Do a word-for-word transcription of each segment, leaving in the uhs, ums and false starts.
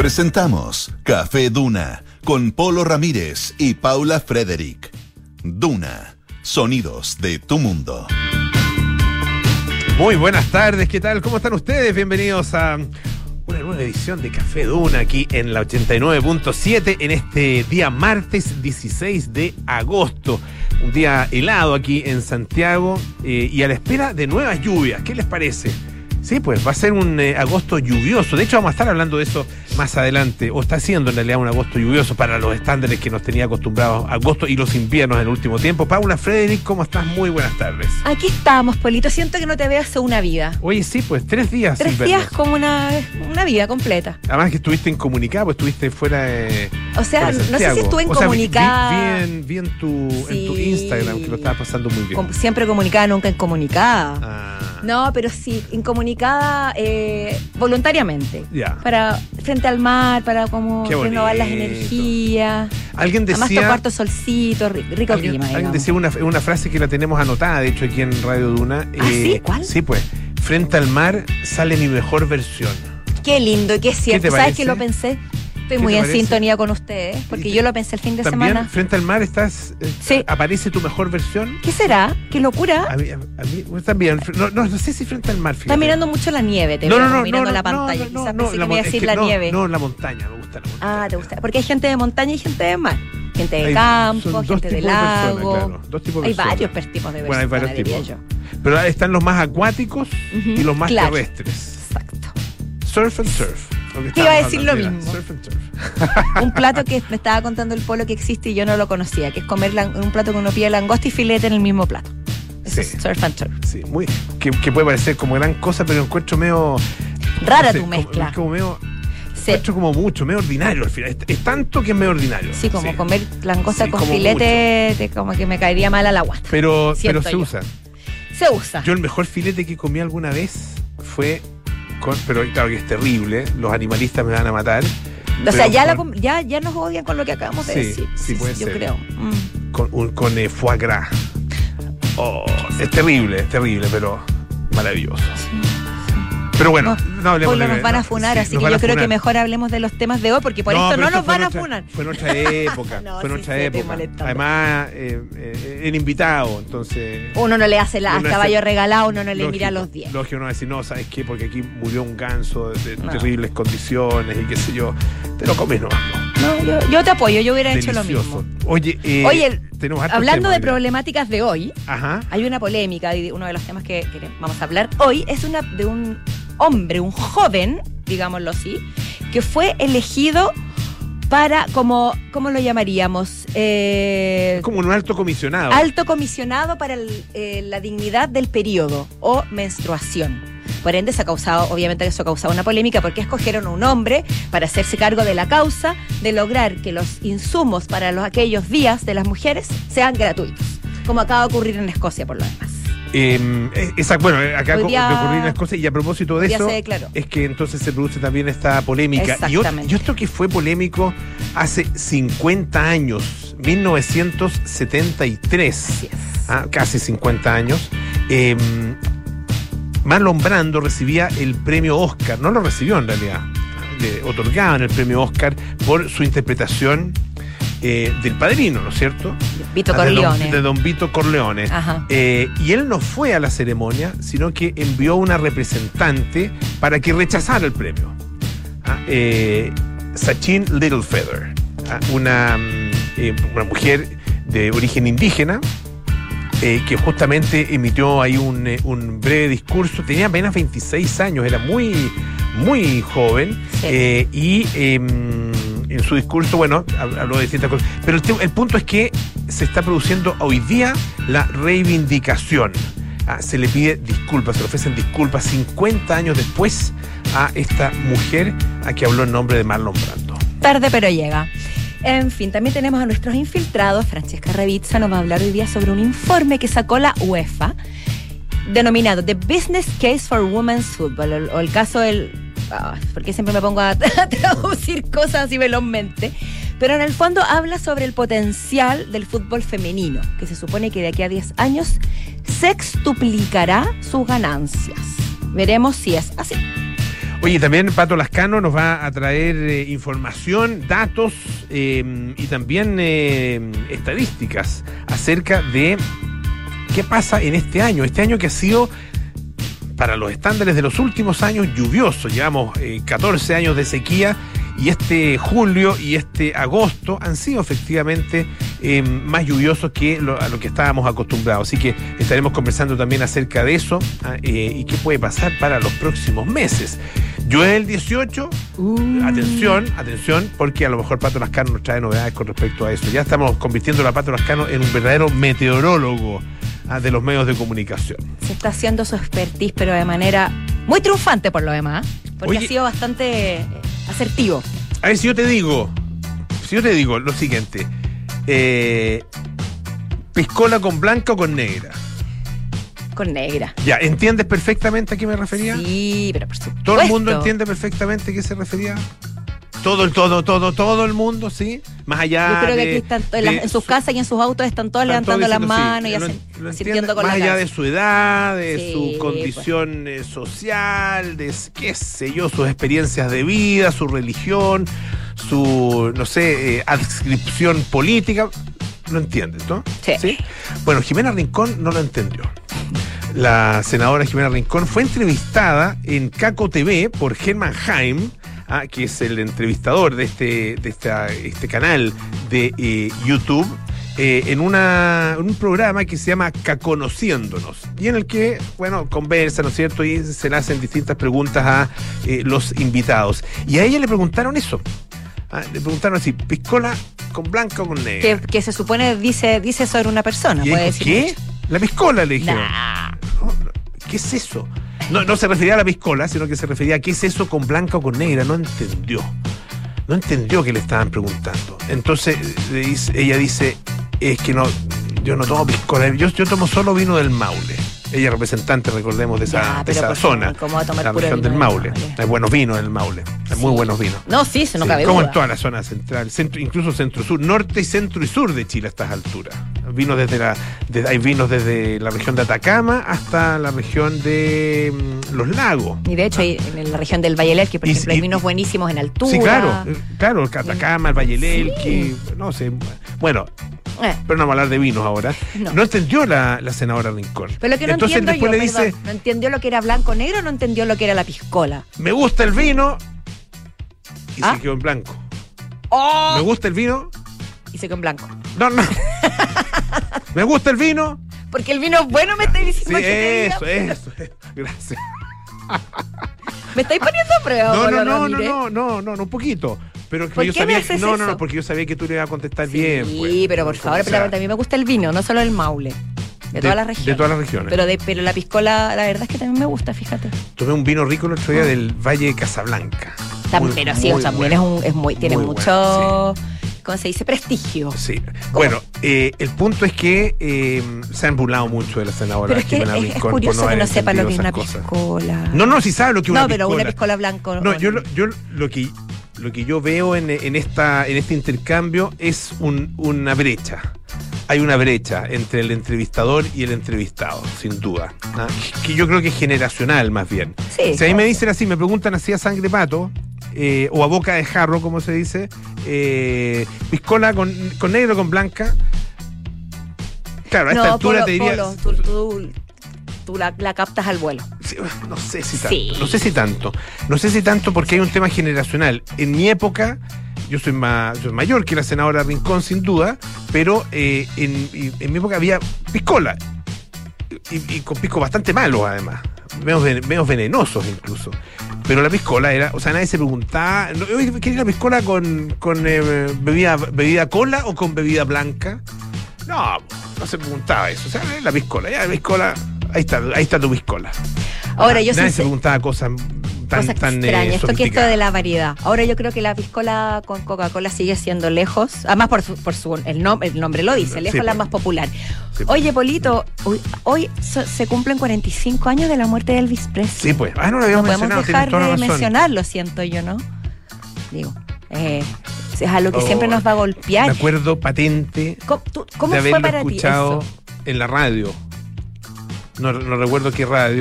Presentamos Café Duna con Polo Ramírez y Paula Frederick. Duna, sonidos de tu mundo. Muy buenas tardes, ¿qué tal? ¿Cómo están ustedes? Bienvenidos a una nueva edición de Café Duna aquí en la ochenta y nueve punto siete en este día martes dieciséis de agosto. Un día helado aquí en Santiago eh, y a la espera de nuevas lluvias. ¿Qué les parece? Sí, pues va a ser un eh, agosto lluvioso. De hecho, vamos a estar hablando de eso más adelante. O está siendo en realidad un agosto lluvioso para los estándares que nos tenía acostumbrados agosto y los inviernos en el último tiempo. Paula Frederick, ¿cómo estás? Muy buenas tardes. Aquí estamos, Polito. Siento que no te veo hace una vida. Oye, sí, pues tres días. Tres días como una, una vida completa. Además que estuviste incomunicada, pues estuviste fuera de O sea, fuera de no sé si estuve o sea, incomunicada. vi, vi, en, vi en, tu, sí. en tu Instagram que lo estabas pasando muy bien. Como siempre comunicada, nunca incomunicada. Ah. No, pero sí, incomunicada eh, voluntariamente. Ya. Para frente al mar, para como renovar las energías. Alguien decía. Además, tu cuarto solcito, rico alguien, clima. Alguien digamos. decía una, una frase que la tenemos anotada, de hecho, aquí en Radio Duna. ¿Ah, eh, sí? ¿Cuál? Sí, pues. Frente al mar sale mi mejor versión. Qué lindo y qué cierto. ¿Qué ¿Sabes que lo pensé? Estoy muy en parece? sintonía con ustedes, porque yo lo pensé el fin de ¿También, semana. Frente al mar estás eh, sí. aparece tu mejor versión? ¿Qué será? ¿Qué locura? A mí, a, a mí pues, también. No, no, no sé si frente al mar. Fíjate. Estás mirando mucho la nieve, te no, veo no, no, mirando no, la pantalla. No, no, Quizás no, pensé la, que me iba a decir es que la no, nieve. No, la montaña, me gusta la montaña. Ah, te gusta. Porque hay gente de montaña y gente de mar. Gente de hay, campo, gente de lago. De personas, claro. Dos tipos de hay personas. varios tipos de personas, bueno, hay varios diría tipos. yo. Pero están los más acuáticos uh-huh, y los más claro. terrestres. Exacto. Surf and surf. Te iba a decir lo mismo. Surf and surf. Un plato que me estaba contando el Polo que existe y yo no lo conocía, que es comer un plato que uno pide langosta y filete en el mismo plato. Eso sí. es surf and surf. Sí, muy, que, que puede parecer como gran cosa, pero encuentro medio... Rara no sé, tu mezcla. Como, como medio... Sí. Encuentro como mucho, medio ordinario al final. Es, es tanto que es medio ordinario. Sí, como sí. comer langosta sí, con como filete, te, como que me caería mal a la guata. Pero, pero se yo. usa. Se usa. Yo el mejor filete que comí alguna vez fue... Con, pero claro que es terrible, los animalistas me van a matar. O sea, ya, con, la, ya, ya nos odian con lo que acabamos de sí, decir. Sí, puede yo ser. creo. Mm. Con, un, con eh, foie gras. Oh, es terrible, es terrible, pero maravilloso. Sí, sí. Pero bueno, no, no hablemos Hoy no de... nos van a funar, sí, así que yo creo funar. que mejor hablemos de los temas de hoy, porque por no, esto no nos van nuestra, a funar. Fue en otra época, no, fue en otra sí, época. Además, eh, eh, el invitado, entonces... Uno no le hace la caballo regalado, uno no le lógico, mira los diez. Lógico, uno va a decir, no, ¿sabes qué? Porque aquí murió un ganso de, de no. terribles condiciones y qué sé yo. Te lo comes, no. No, yo, yo te apoyo, yo hubiera Delicioso. hecho lo mismo. Oye, eh, Oye hablando de ya. problemáticas de hoy, Ajá. hay una polémica, y uno de los temas que, que vamos a hablar hoy es una de un hombre, un joven, digámoslo así, que fue elegido para, como, ¿cómo lo llamaríamos? Eh, como un alto comisionado. Alto comisionado para el, eh, la dignidad del periodo o menstruación. Por ende, se ha causado, obviamente eso ha causado una polémica porque escogieron a un hombre para hacerse cargo de la causa de lograr que los insumos para los, aquellos días de las mujeres sean gratuitos, como acaba de ocurrir en Escocia por lo demás. Eh, esa, bueno, acá de ocurrir una cosa y a propósito de eso es que entonces se produce también esta polémica y yo, yo esto que fue polémico hace cincuenta años, mil novecientos setenta y tres, ah, casi cincuenta años. eh, Marlon Brando recibía el premio Oscar, no lo recibió en realidad, le otorgaban el premio Oscar por su interpretación Eh, del Padrino, ¿no es cierto? Vito ah, de Corleone. Don, de Don Vito Corleone. Eh, y él no fue a la ceremonia, sino que envió una representante para que rechazara el premio. Ah, eh, Sachin Littlefeather, ah, una, eh, una mujer de origen indígena, eh, que justamente emitió ahí un, eh, un breve discurso. Tenía apenas veintiséis años, era muy, muy joven. Sí. Eh, y... Eh, en su discurso, bueno, habló de distintas cosas. Pero el, el punto es que se está produciendo hoy día la reivindicación. Ah, se le pide disculpas, se le ofrecen disculpas cincuenta años después a esta mujer a que habló en nombre de Marlon Brando. Tarde pero llega. En fin, también tenemos a nuestros infiltrados. Francesca Ravizza nos va a hablar hoy día sobre un informe que sacó la UEFA denominado The Business Case for Women's Football, o, o el caso del... Oh, porque siempre me pongo a, a traducir cosas y velozmente, pero en el fondo habla sobre el potencial del fútbol femenino, que se supone que de aquí a diez años sextuplicará sus ganancias. Veremos si es así. Oye, también Pato Lascano nos va a traer eh, información, datos eh, y también eh, estadísticas acerca de qué pasa en este año. Este año que ha sido, para los estándares de los últimos años, lluvioso. Llevamos eh, catorce años de sequía y este julio y este agosto han sido efectivamente eh, más lluviosos que lo, a lo que estábamos acostumbrados. Así que estaremos conversando también acerca de eso eh, y qué puede pasar para los próximos meses. Llueve el dieciocho, uh. atención, atención, porque a lo mejor Pato Lascano nos trae novedades con respecto a eso. Ya estamos convirtiendo a Pato Lascano en un verdadero meteorólogo ah, de los medios de comunicación. Se está haciendo su expertise, pero de manera muy triunfante por lo demás, porque Oye, ha sido bastante eh, asertivo. A ver, si yo te digo, si yo te digo lo siguiente, eh, piscola con blanca o con negra. Con negra. Ya, ¿entiendes perfectamente a qué me refería? Sí, pero por supuesto. ¿Todo el mundo entiende perfectamente a qué se refería? Todo, el todo, todo, todo el mundo, ¿sí? Más allá Yo creo de, que aquí están, en, las, en sus casas y en sus autos están todos están levantando todos las manos sí, y lo, hacen, lo sintiendo con más la allá cabeza. De su edad, de sí, su condición pues. social, de qué sé yo, sus experiencias de vida, su religión, su, no sé, eh, adscripción política. Lo entiendes, ¿no? Sí. ¿Sí? Bueno, Jimena Rincón no lo entendió. La senadora Jimena Rincón fue entrevistada en Caco T V por Germán Haim, ah, que es el entrevistador de este, de esta, este canal de eh, YouTube, eh, en, una, en un programa que se llama Caconociéndonos, y en el que, bueno, conversan, ¿no es cierto?, y se le hacen distintas preguntas a eh, los invitados. Y a ella le preguntaron eso. Ah, le preguntaron así, ¿piscola con blanca o con negra? Que, que se supone dice, dice sobre una persona. ¿Y puede dijo, decir qué? Mucho. La piscola, le dijeron. Nah. No, ¿qué es eso? No, no se refería a la piscola, sino que se refería a qué es eso con blanca o con negra. No entendió. No entendió que le estaban preguntando. Entonces le dice, ella dice, es que no, yo no tomo piscola, yo, yo tomo solo vino del Maule. Ella es representante, recordemos, de esa, ya, de esa zona, ¿cómo va a tomar la puro región vino del Maule. Maule? Hay buenos vinos del Maule, hay sí. muy buenos vinos. No, sí, se no sí, cabe como duda. en toda la zona central, centro, incluso centro-sur, norte y centro y sur de Chile a estas alturas. Vinos desde la, de, hay vinos desde la región de Atacama hasta la región de um, Los Lagos. Y de hecho, ah. hay, en la región del Valle del Elqui, por y, ejemplo, y, hay vinos buenísimos en altura. Sí, claro, claro, el Atacama, el Valle del Elqui, sí. no sé, bueno... Eh. Pero no vamos a hablar de vinos ahora. No, no entendió la, la senadora Rincón. Pero lo que no Entonces entiendo después yo, le dice, perdón, no entendió lo que era blanco negro, no entendió lo que era la piscola. Me gusta el vino y ¿Ah? se quedó en blanco. Oh. Me gusta el vino y se quedó en blanco. No, no. Me gusta el vino. Porque el vino es bueno, me estáis diciendo. Sí, que eso, eso, eso. Gracias. ¿Me estáis poniendo a prueba? No, no, no, no, no, no, no, no, un poquito. Pero ¿Por yo qué sabía me haces no, eso? no, no, porque yo sabía que tú le ibas a contestar sí, bien. Sí, pues, pero por favor, pero a mí me gusta el vino, no solo el Maule. De, de todas las regiones. De todas las regiones. Pero, de, pero la piscola, la verdad es que también me gusta, fíjate. Tomé un vino rico el otro día oh. del Valle de Casablanca. También, pero sí, o sea, también bueno. es, un, es muy, tiene muy mucho, bueno, sí. ¿cómo se dice? Prestigio. Sí. ¿Cómo? Bueno, eh, el punto es que eh, se han burlado mucho de la senadora. Pero es que es, es curioso no que no sepa lo que es una cosas. piscola. No, no, sí sabe lo que es no, una piscola. No, pero una piscola blanco. No, no yo, lo, yo lo que... Lo que yo veo en, en, esta, en este intercambio es un, una brecha. Hay una brecha entre el entrevistador y el entrevistado, sin duda. ¿Ah? Que yo creo que es generacional, más bien. Sí, si a mí me dicen así, me preguntan así a sangre pato, eh, o a boca de jarro, como se dice, eh, piscola con, con negro o con blanca. Claro, a esta no, altura Polo, te diría... Polo, tú, tú, tú la, la captas al vuelo. Sí, no sé si tanto. Sí. No sé si tanto. No sé si tanto porque hay un tema generacional. En mi época, yo soy, más, soy mayor que la senadora Rincón, sin duda, pero eh, en, en mi época había piscola. Y, y con pisco bastante malos, además. Menos, menos venenosos, incluso. Pero la piscola era... O sea, nadie se preguntaba... ¿Querés la piscola con, con eh, bebida, bebida cola o con bebida blanca? No, no se preguntaba eso. O sea, la piscola. Ya, la piscola... Ahí está, ahí está tu piscola. Ahora, yo Nadie sé, se preguntaba cosas tan, cosas tan extrañas. eh, Esto que esto de la variedad. Ahora yo creo que la piscola con Coca-Cola sigue siendo lejos. Además, por su, por su el, nom, el nombre lo dice, lejos sí, la pues. más popular. Sí, Oye, Polito, hoy, hoy so, se cumplen cuarenta y cinco años de la muerte de Elvis Presley. Sí, pues. Ah, no lo habíamos no mencionado. podemos dejar de mencionarlo, siento yo, ¿no? Digo, eh, es algo que oh, siempre nos va a golpear. Me acuerdo patente ¿Cómo, tú, cómo de fue haberlo para escuchado ti eso? En la radio. No, no recuerdo qué radio,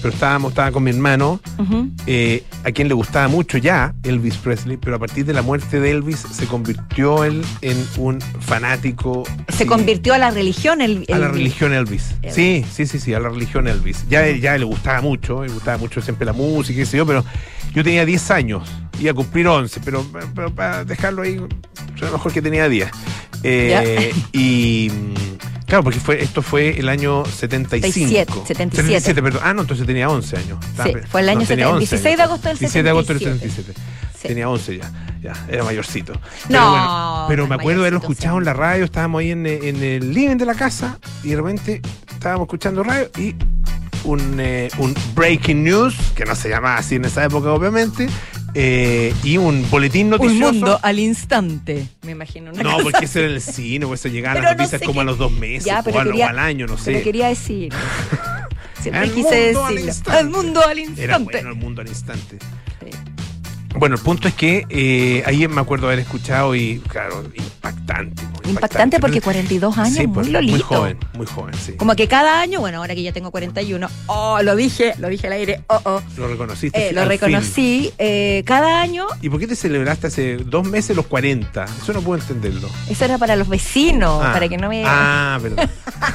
pero estábamos, estaba con mi hermano, uh-huh. eh, a quien le gustaba mucho ya Elvis Presley, pero a partir de la muerte de Elvis se convirtió él en un fanático. Se sí, convirtió a la religión el, el, A la religión Elvis. Elvis. Sí, sí, sí, sí, a la religión Elvis. Ya, uh-huh. ya le gustaba mucho, le gustaba mucho siempre la música, qué sé yo, pero yo tenía diez años, iba a cumplir once, pero, pero para dejarlo ahí, a lo mejor que tenía diez. Eh, y claro, porque fue esto fue el año setenta y cinco. setenta y siete. setenta y siete, perdón. Ah, no, entonces tenía once años. Sí, fue el año no, setenta y siete, dieciséis de agosto del setenta y siete. dieciséis de agosto del setenta y siete. Sí. Tenía once ya, ya, era mayorcito. Pero no, bueno, pero me acuerdo de haberlo escuchado sí. en la radio, estábamos ahí en, en el living de la casa y de repente estábamos escuchando radio y un, eh, un breaking news, que no se llamaba así en esa época obviamente, eh, y un boletín noticioso. Un mundo al instante, me imagino. No, porque eso era en el cine, o eso llegaba a las noticias no como qué. a los dos meses, ya, o, quería, o al año, no sé. Pero quería decir. Siempre quise decirlo. El mundo al instante. Era bueno el mundo al instante. Sí. Bueno, el punto es que eh, ahí me acuerdo haber escuchado y, claro, impactante. Impactante, impactante porque cuarenta y dos años, sí, muy lolito. Muy joven, muy joven, sí. Como que cada año, bueno, ahora que ya tengo cuarenta y uno, oh, lo dije, lo dije al aire, oh, oh. Lo reconociste. Eh, lo reconocí, eh, cada año. ¿Y por qué te celebraste hace dos meses los cuarenta? Eso no puedo entenderlo. Eso era para los vecinos, ah, para que no me... Ah, perdón.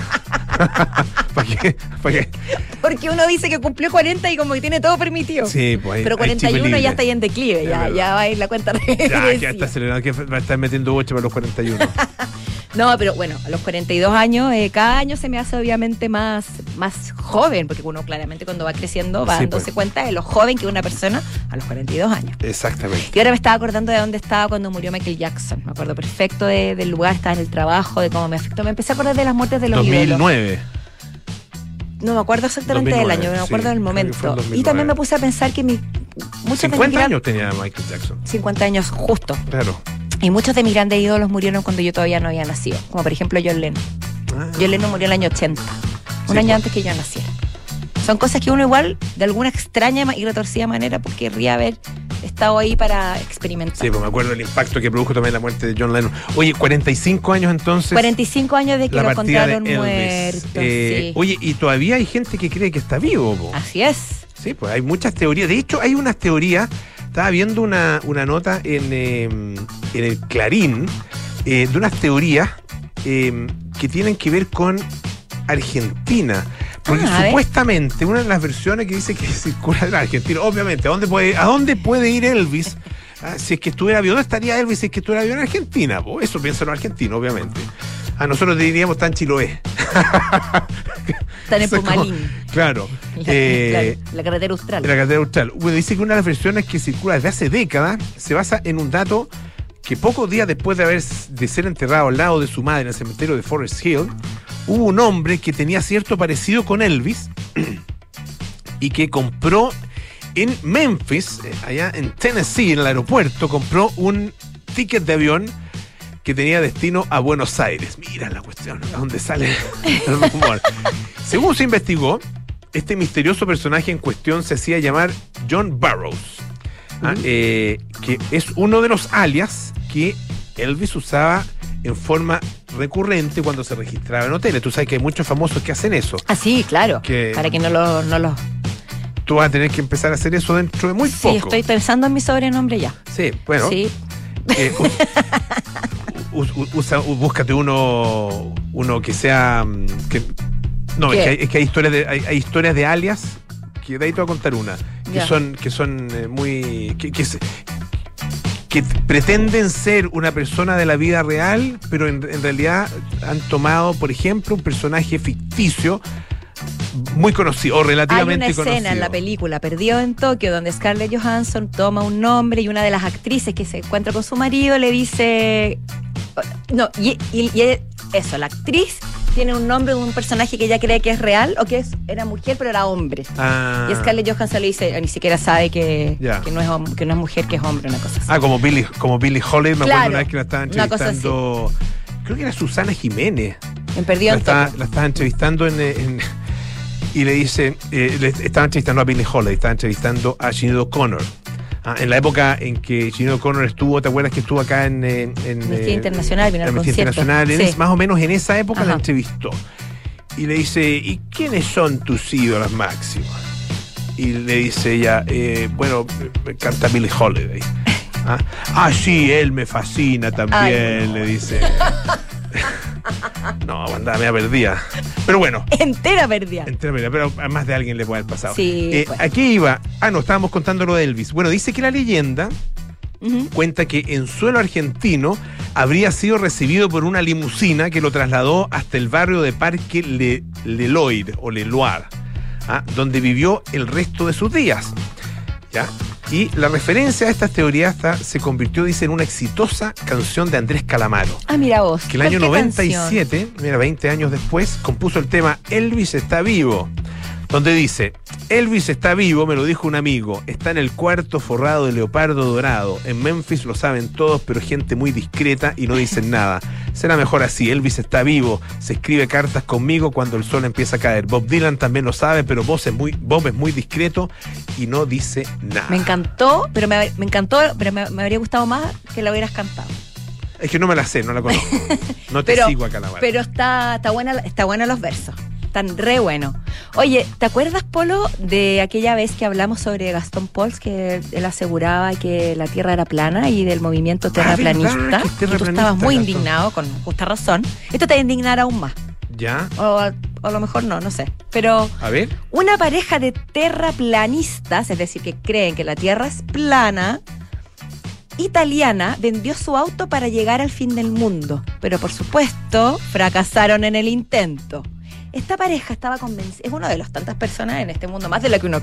¿Para qué? ¿Para qué? Porque uno dice que cumplió cuarenta y como que tiene todo permitido. Sí, pues. Pero cuarenta y uno ya está ahí en declive, ya, ya va a ir la cuenta regresiva. Ya, ya está celebrando, que va a estar metiendo ocho para los cuarenta y uno. No, pero bueno, a los cuarenta y dos años, eh, cada año se me hace obviamente más, más joven, porque uno claramente cuando va creciendo va sí, dándose pues. cuenta de lo joven que es una persona a los cuarenta y dos años. Exactamente. Y ahora me estaba acordando de dónde estaba cuando murió Michael Jackson. Me acuerdo perfecto de, del lugar, estaba en el trabajo, de cómo me afectó. Me empecé a acordar de las muertes de los dos mil nueve. ídolos. No me acuerdo exactamente dos mil nueve, del año, me acuerdo sí, del momento. Y también me puse a pensar que mi, muchos cincuenta años tenía Michael Jackson. cincuenta años justo. Claro. Y muchos de mis grandes ídolos murieron cuando yo todavía no había nacido. Como por ejemplo John Lennon. Ah. John Lennon murió en el año ochenta. Un sí, año pues. antes que yo naciera. Son cosas que uno igual, de alguna extraña y retorcida manera, pues querría haber estado ahí para experimentar. Sí, pues me acuerdo del impacto que produjo también la muerte de John Lennon. Oye, cuarenta y cinco años entonces. cuarenta y cinco años de que lo encontraron muerto. Eh, sí. Oye, y todavía hay gente que cree que está vivo. Po. Así es. Sí, pues hay muchas teorías. De hecho, hay unas teorías. Estaba viendo una, una nota en, eh, en el Clarín eh, de unas teorías eh, que tienen que ver con Argentina. Porque ah, supuestamente una de las versiones que dice que circula en Argentina, obviamente, ¿a dónde puede, a dónde puede ir Elvis? Ah, si es que estuviera vivo, ¿dónde estaría Elvis si es que estuviera vivo en Argentina? Pues eso piensan los argentinos, obviamente. A nosotros diríamos está en Chiloé. Están en Pumalín. Claro. La, eh, claro. La carretera austral. La carretera austral. Bueno, dice que una de las versiones que circula desde hace décadas se basa en un dato que pocos días después de haber de ser enterrado al lado de su madre en el cementerio de Forest Hill, hubo un hombre que tenía cierto parecido con Elvis y que compró en Memphis, allá en Tennessee, en el aeropuerto, compró un ticket de avión que tenía destino a Buenos Aires. Mira la cuestión, a dónde sale el rumor. Según se investigó, este misterioso personaje en cuestión se hacía llamar John Burroughs, ¿ah? uh-huh. eh, que es uno de los alias que Elvis usaba en forma recurrente cuando se registraba en hoteles. Tú sabes que hay muchos famosos que hacen eso. Ah, sí, claro. Que para que no lo, no lo... Tú vas a tener que empezar a hacer eso dentro de muy sí, poco. Sí, estoy pensando en mi sobrenombre ya. Sí, bueno. Sí. Eh, us, us, usa, búscate uno uno que sea... Que, no, es que, hay, es que hay historias de hay, hay historias de alias, que de ahí te voy a contar una, que yeah. son que son eh, muy... que, que se, que pretenden ser una persona de la vida real, pero en, en realidad han tomado, por ejemplo, un personaje ficticio muy conocido o relativamente conocido. Hay una escena conocido. En la película Perdido en Tokio donde Scarlett Johansson toma un nombre y una de las actrices que se encuentra con su marido le dice... No, y, y, y eso, la actriz tiene un nombre de un personaje que ella cree que es real o que es, era mujer pero era hombre. Ah. Y Scarlett Johansson le dice, ni siquiera sabe que, yeah. que, no es, que no es mujer, que es hombre, una cosa así. Ah, como Billie, como Billie Holiday, me claro, acuerdo una vez que la estaba entrevistando, creo que era Susana Jiménez. En Perdido en Tokio. La estaba entrevistando en... en y le dice, eh, le estaba entrevistando a Billie Holiday, estaba entrevistando a Sinead O'Connor. Ah, en la época en que Sinead O'Connor estuvo, ¿te acuerdas que estuvo acá en... en Amnistía Internacional, vino al Amnistía Internacional, sí. Más o menos en esa época. Ajá. La entrevistó. Y le dice, ¿y quiénes son tus ídolos máximos? y le dice ella, eh, bueno, me encanta Billie Holiday. ¿Ah? ah, sí, él me fascina también, Ay, no. le dice. No, andaba media perdida. Pero bueno. Entera perdida. Entera perdida, pero a más de alguien le puede haber pasado. Sí, eh, bueno. Aquí iba. Ah, no, estábamos contando lo de Elvis. Bueno, dice que la leyenda uh-huh. cuenta que en suelo argentino habría sido recibido por una limusina que lo trasladó hasta el barrio de Parque Le, Leloir o Leloir, ¿ah? donde vivió el resto de sus días. ¿Ya? Y la referencia a estas teorías hasta se convirtió, dice, en una exitosa canción de Andrés Calamaro. Ah, mira vos. Que el año noventa y siete, canción? Mira, veinte años después, compuso el tema Elvis está vivo, donde dice, Elvis está vivo, me lo dijo un amigo, está en el cuarto forrado de leopardo dorado. En Memphis lo saben todos, pero gente muy discreta y no dicen nada. Será mejor así, Elvis está vivo, se escribe cartas conmigo cuando el sol empieza a caer. Bob Dylan también lo sabe, pero Bob es muy, Bob es muy discreto y no dice nada. Me encantó, pero me, me encantó, pero me, me habría gustado más que la hubieras cantado. Es que no me la sé, no la conozco. No te pero, sigo a Calamaro. Pero está, está buena, está buena los versos. Están re bueno. Oye, ¿te acuerdas, Polo, de aquella vez que hablamos sobre Gastón Pauls, que él aseguraba que la Tierra era plana y del movimiento terraplanista? Ah, y tú estabas muy Gastón. indignado, con justa razón. Esto te va a indignar aún más. ¿Ya? O, o a lo mejor no, no sé. Pero a ver. Una pareja de terraplanistas, es decir, que creen que la Tierra es plana, italiana, vendió su auto para llegar al fin del mundo. Pero por supuesto, fracasaron en el intento. Esta pareja estaba convencida, es una de las tantas personas en este mundo, más de lo que uno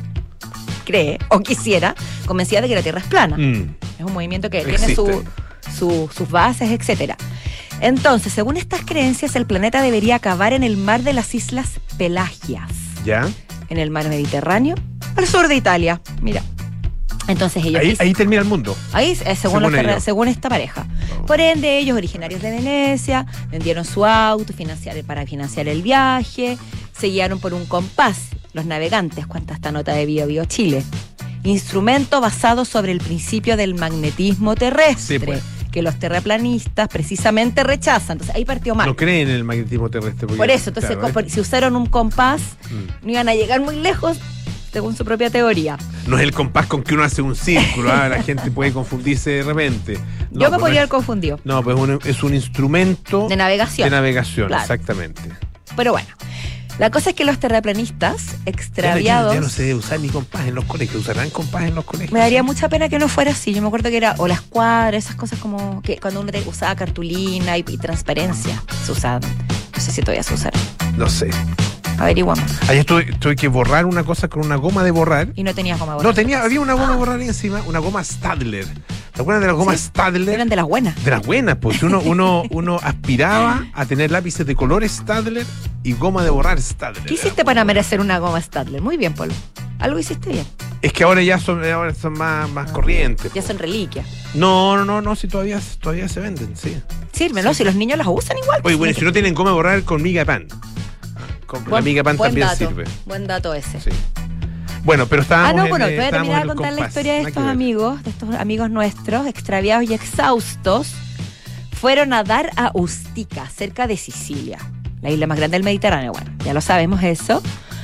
cree o quisiera, convencida de que la Tierra es plana. Mm. Es un movimiento que Existe. tiene su, su, sus bases, etcétera. Entonces, según estas creencias, el planeta debería acabar en el mar de las Islas Pelagias. ¿Ya? En el mar Mediterráneo, al sur de Italia. Mira. Entonces ellos ahí, dicen, ahí termina el mundo. Ahí, eh, según, según, los, según esta pareja. Oh. Por ende, ellos, originarios de Venecia, vendieron su auto financiar, para financiar el viaje, se guiaron por un compás, los navegantes, cuenta esta nota de Bio Bio Chile. Instrumento basado sobre el principio del magnetismo terrestre, sí, pues. que los terraplanistas precisamente rechazan. Entonces ahí partió mal. No creen en el magnetismo terrestre. Por eso, entonces, claro, ¿eh? si usaron un compás, mm. no iban a llegar muy lejos, según su propia teoría. No es el compás con que uno hace un círculo, ¿eh? La gente puede confundirse de repente. No, Yo me pues podría no haber confundido. No, pues un, es un instrumento de navegación. De navegación, claro. exactamente. Pero bueno, la cosa es que los terraplanistas extraviados... Ya, ya, ya no se debe usar ni compás en los colegios. ¿Usarán compás en los colegios? Me daría mucha pena que no fuera así. Yo me acuerdo que era, o las cuadras, esas cosas como que cuando uno usaba cartulina y, y transparencia, se usaban. No sé si todavía se usaron. No sé. Averiguamos. Ayer tuve, tuve que borrar una cosa con una goma de borrar. Y no tenías goma de borrar. No, tenía, había una goma ah. de borrar ahí encima, una goma Stadler. ¿Te acuerdas de las gomas sí, Stadler? Eran de las buenas. De las buenas, pues uno, uno, uno aspiraba a tener lápices de colores Stadler y goma de borrar Stadler. ¿Qué hiciste para merecer una goma Stadler? Muy bien, Polo. Algo hiciste bien. Es que ahora ya son, ahora son más, más ah, corrientes. Ya son reliquias. No, no, no, no, si todavía, todavía se venden, sí. Sírvelo, sí. Si los niños las usan igual. Oye, bueno, si no tienen goma de borrar con miga de pan. Con buen, la miga pan también dato, sirve. Buen dato ese. Sí. Bueno, pero estábamos Ah, no, bueno, en, voy a terminar de contar compás. la historia de estos amigos, de estos amigos nuestros, extraviados y exhaustos, fueron a dar a Ustica, cerca de Sicilia, la isla más grande del Mediterráneo. Bueno, ya lo sabemos eso.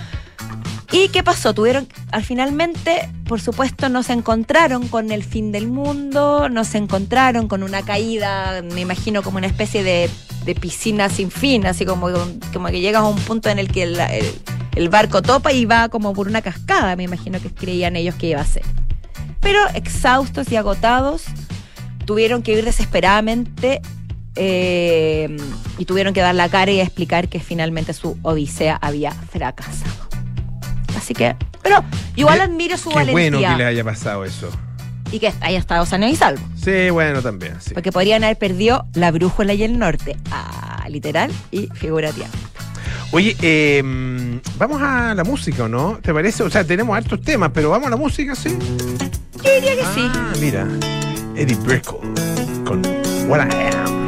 ¿Y qué pasó? Tuvieron, al finalmente, por supuesto, no se encontraron con el fin del mundo, no se encontraron con una caída, me imagino como una especie de, de piscina sin fin, así como, como que llegas a un punto en el que el, el, el barco topa y va como por una cascada, me imagino que creían ellos que iba a ser. Pero exhaustos y agotados, tuvieron que ir desesperadamente eh, y tuvieron que dar la cara y explicar que finalmente su odisea había fracasado. Así que, pero igual qué, admiro su qué valentía. Qué bueno que le haya pasado eso. Y que haya estado sano y salvo. Sí, bueno, también, sí. Porque podrían haber perdido la brújula y el norte. Ah, literal y figurativamente. Oye, eh, vamos a la música, ¿o no? ¿Te parece? O sea, tenemos hartos temas, pero vamos a la música, ¿sí? Yo diría que ah, sí. Ah, mira, Eddie Brickell con What I Am.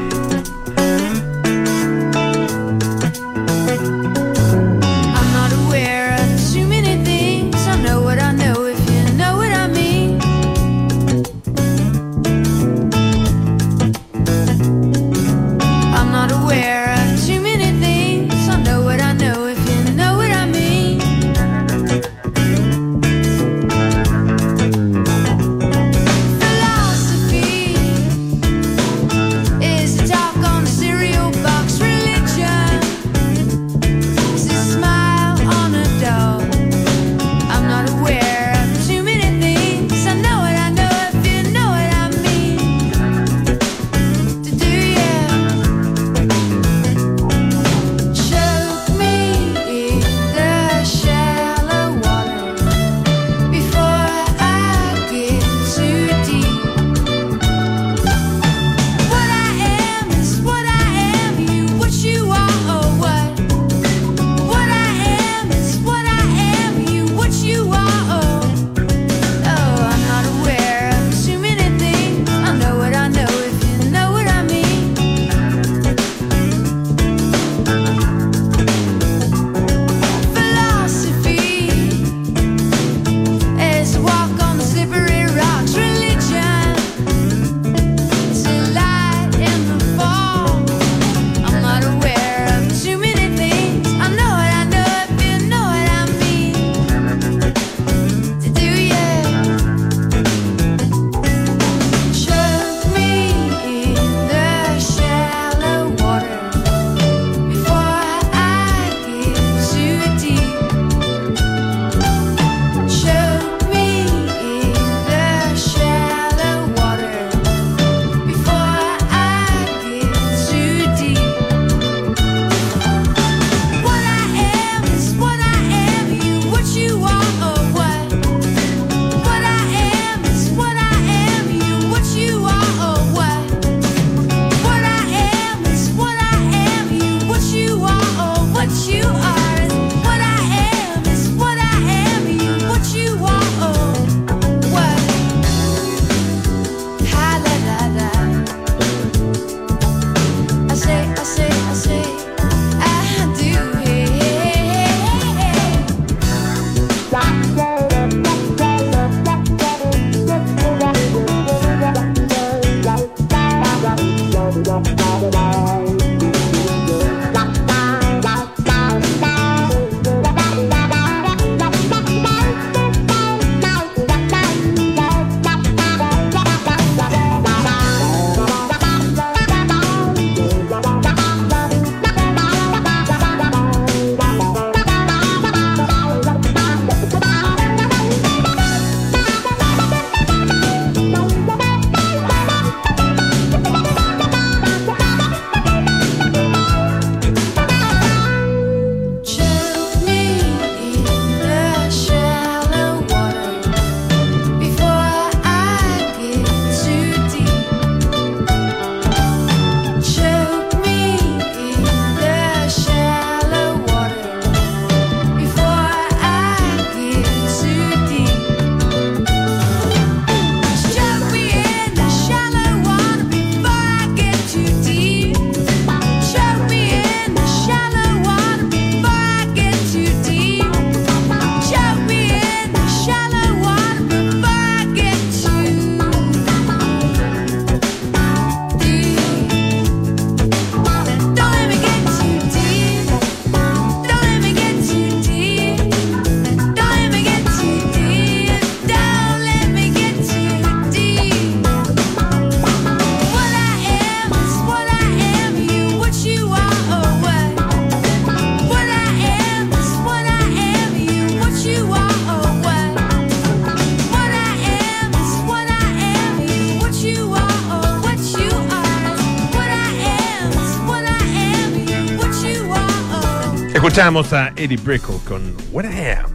Escuchamos a Eddie Brickell con What I Am.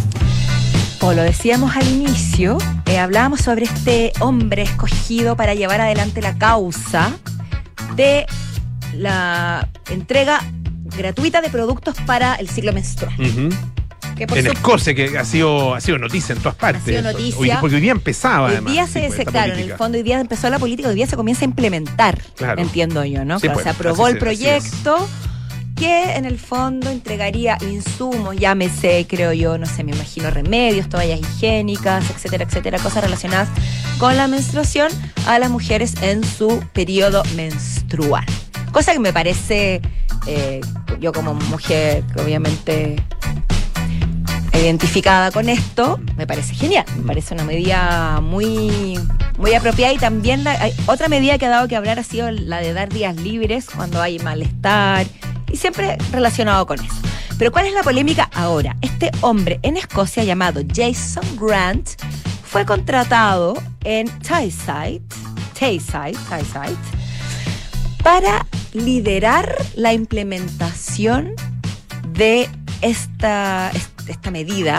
O lo decíamos al inicio, eh, hablábamos sobre este hombre escogido para llevar adelante la causa de la entrega gratuita de productos para el ciclo menstrual. Uh-huh. Que por en su... Escocia, que ha sido, ha sido noticia en todas partes. Ha sido noticia. Hoy, porque hoy día empezaba, hoy además. Día se, sí, se, claro, política. En el fondo hoy día empezó la política, hoy día se comienza a implementar, claro. Entiendo yo, ¿no? Sí, pues, se aprobó el proyecto que en el fondo entregaría insumos, llámese, creo yo, no sé, me imagino remedios, toallas higiénicas, etcétera, etcétera, cosas relacionadas con la menstruación a las mujeres en su periodo menstrual. Cosa que me parece, eh, yo como mujer, obviamente identificada con esto, me parece genial, me parece una medida muy, muy apropiada. Y también la, hay, otra medida que ha dado que hablar ha sido la de dar días libres cuando hay malestar, y siempre relacionado con eso. Pero ¿cuál es la polémica ahora? Este hombre en Escocia llamado Jason Grant fue contratado en Tayside, Tayside, Tayside para liderar la implementación de esta, esta medida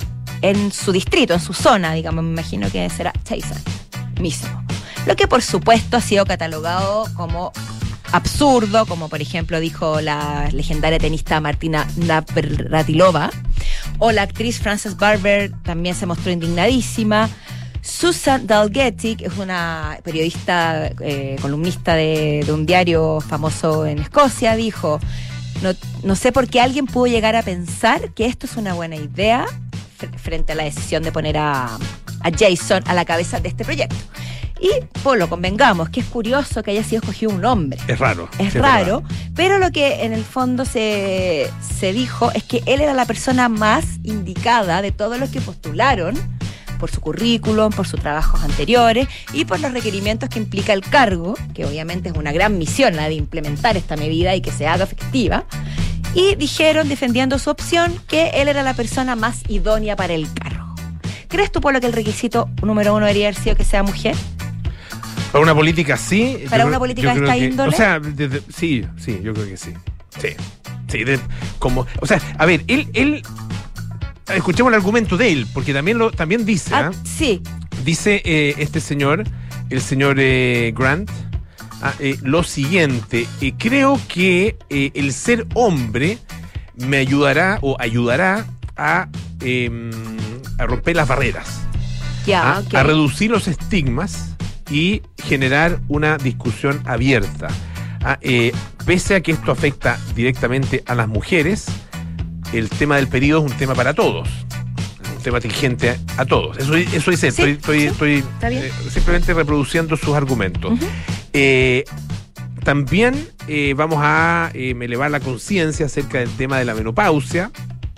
en su distrito, en su zona, digamos, me imagino que será Tayside mismo. Lo que por supuesto ha sido catalogado como absurdo, como por ejemplo dijo la legendaria tenista Martina Navratilova, o la actriz Frances Barber también se mostró indignadísima. Susan Dalgety, que es una periodista, eh, columnista de, de un diario famoso en Escocia, dijo: no, no sé por qué alguien pudo llegar a pensar que esto es una buena idea frente a la decisión de poner a, a Jason a la cabeza de este proyecto. Y, Polo, convengamos que es curioso que haya sido escogido un hombre. Es raro. Es sí, raro, es pero lo que en el fondo se, se dijo es que él era la persona más indicada de todos los que postularon por su currículum, por sus trabajos anteriores y por los requerimientos que implica el cargo, que obviamente es una gran misión la de implementar esta medida y que se haga efectiva. Y dijeron, defendiendo su opción, que él era la persona más idónea para el cargo. ¿Crees tú, Polo, que el requisito número uno debería haber sido que sea mujer? Para una política sí. Para una política de esta que, índole. O sea, de, de, sí, sí, yo creo que sí. Sí, sí, de, como, o sea, a ver, él, él, escuchemos el argumento de él, porque también lo, también dice, ah, ¿eh? Sí. Dice eh, este señor, el señor eh, Grant, ah, eh, lo siguiente: eh, creo que eh, el ser hombre me ayudará o ayudará a, eh, a romper las barreras, ya, ¿ah? okay. A reducir los estigmas y generar una discusión abierta. Ah, eh, pese a que esto afecta directamente a las mujeres, el tema del periodo es un tema para todos, un tema atingente a, a todos. Eso, eso dice, sí, estoy, estoy, sí, estoy eh, simplemente reproduciendo sus argumentos. Uh-huh. eh, también eh, vamos a eh, elevar la conciencia acerca del tema de la menopausia,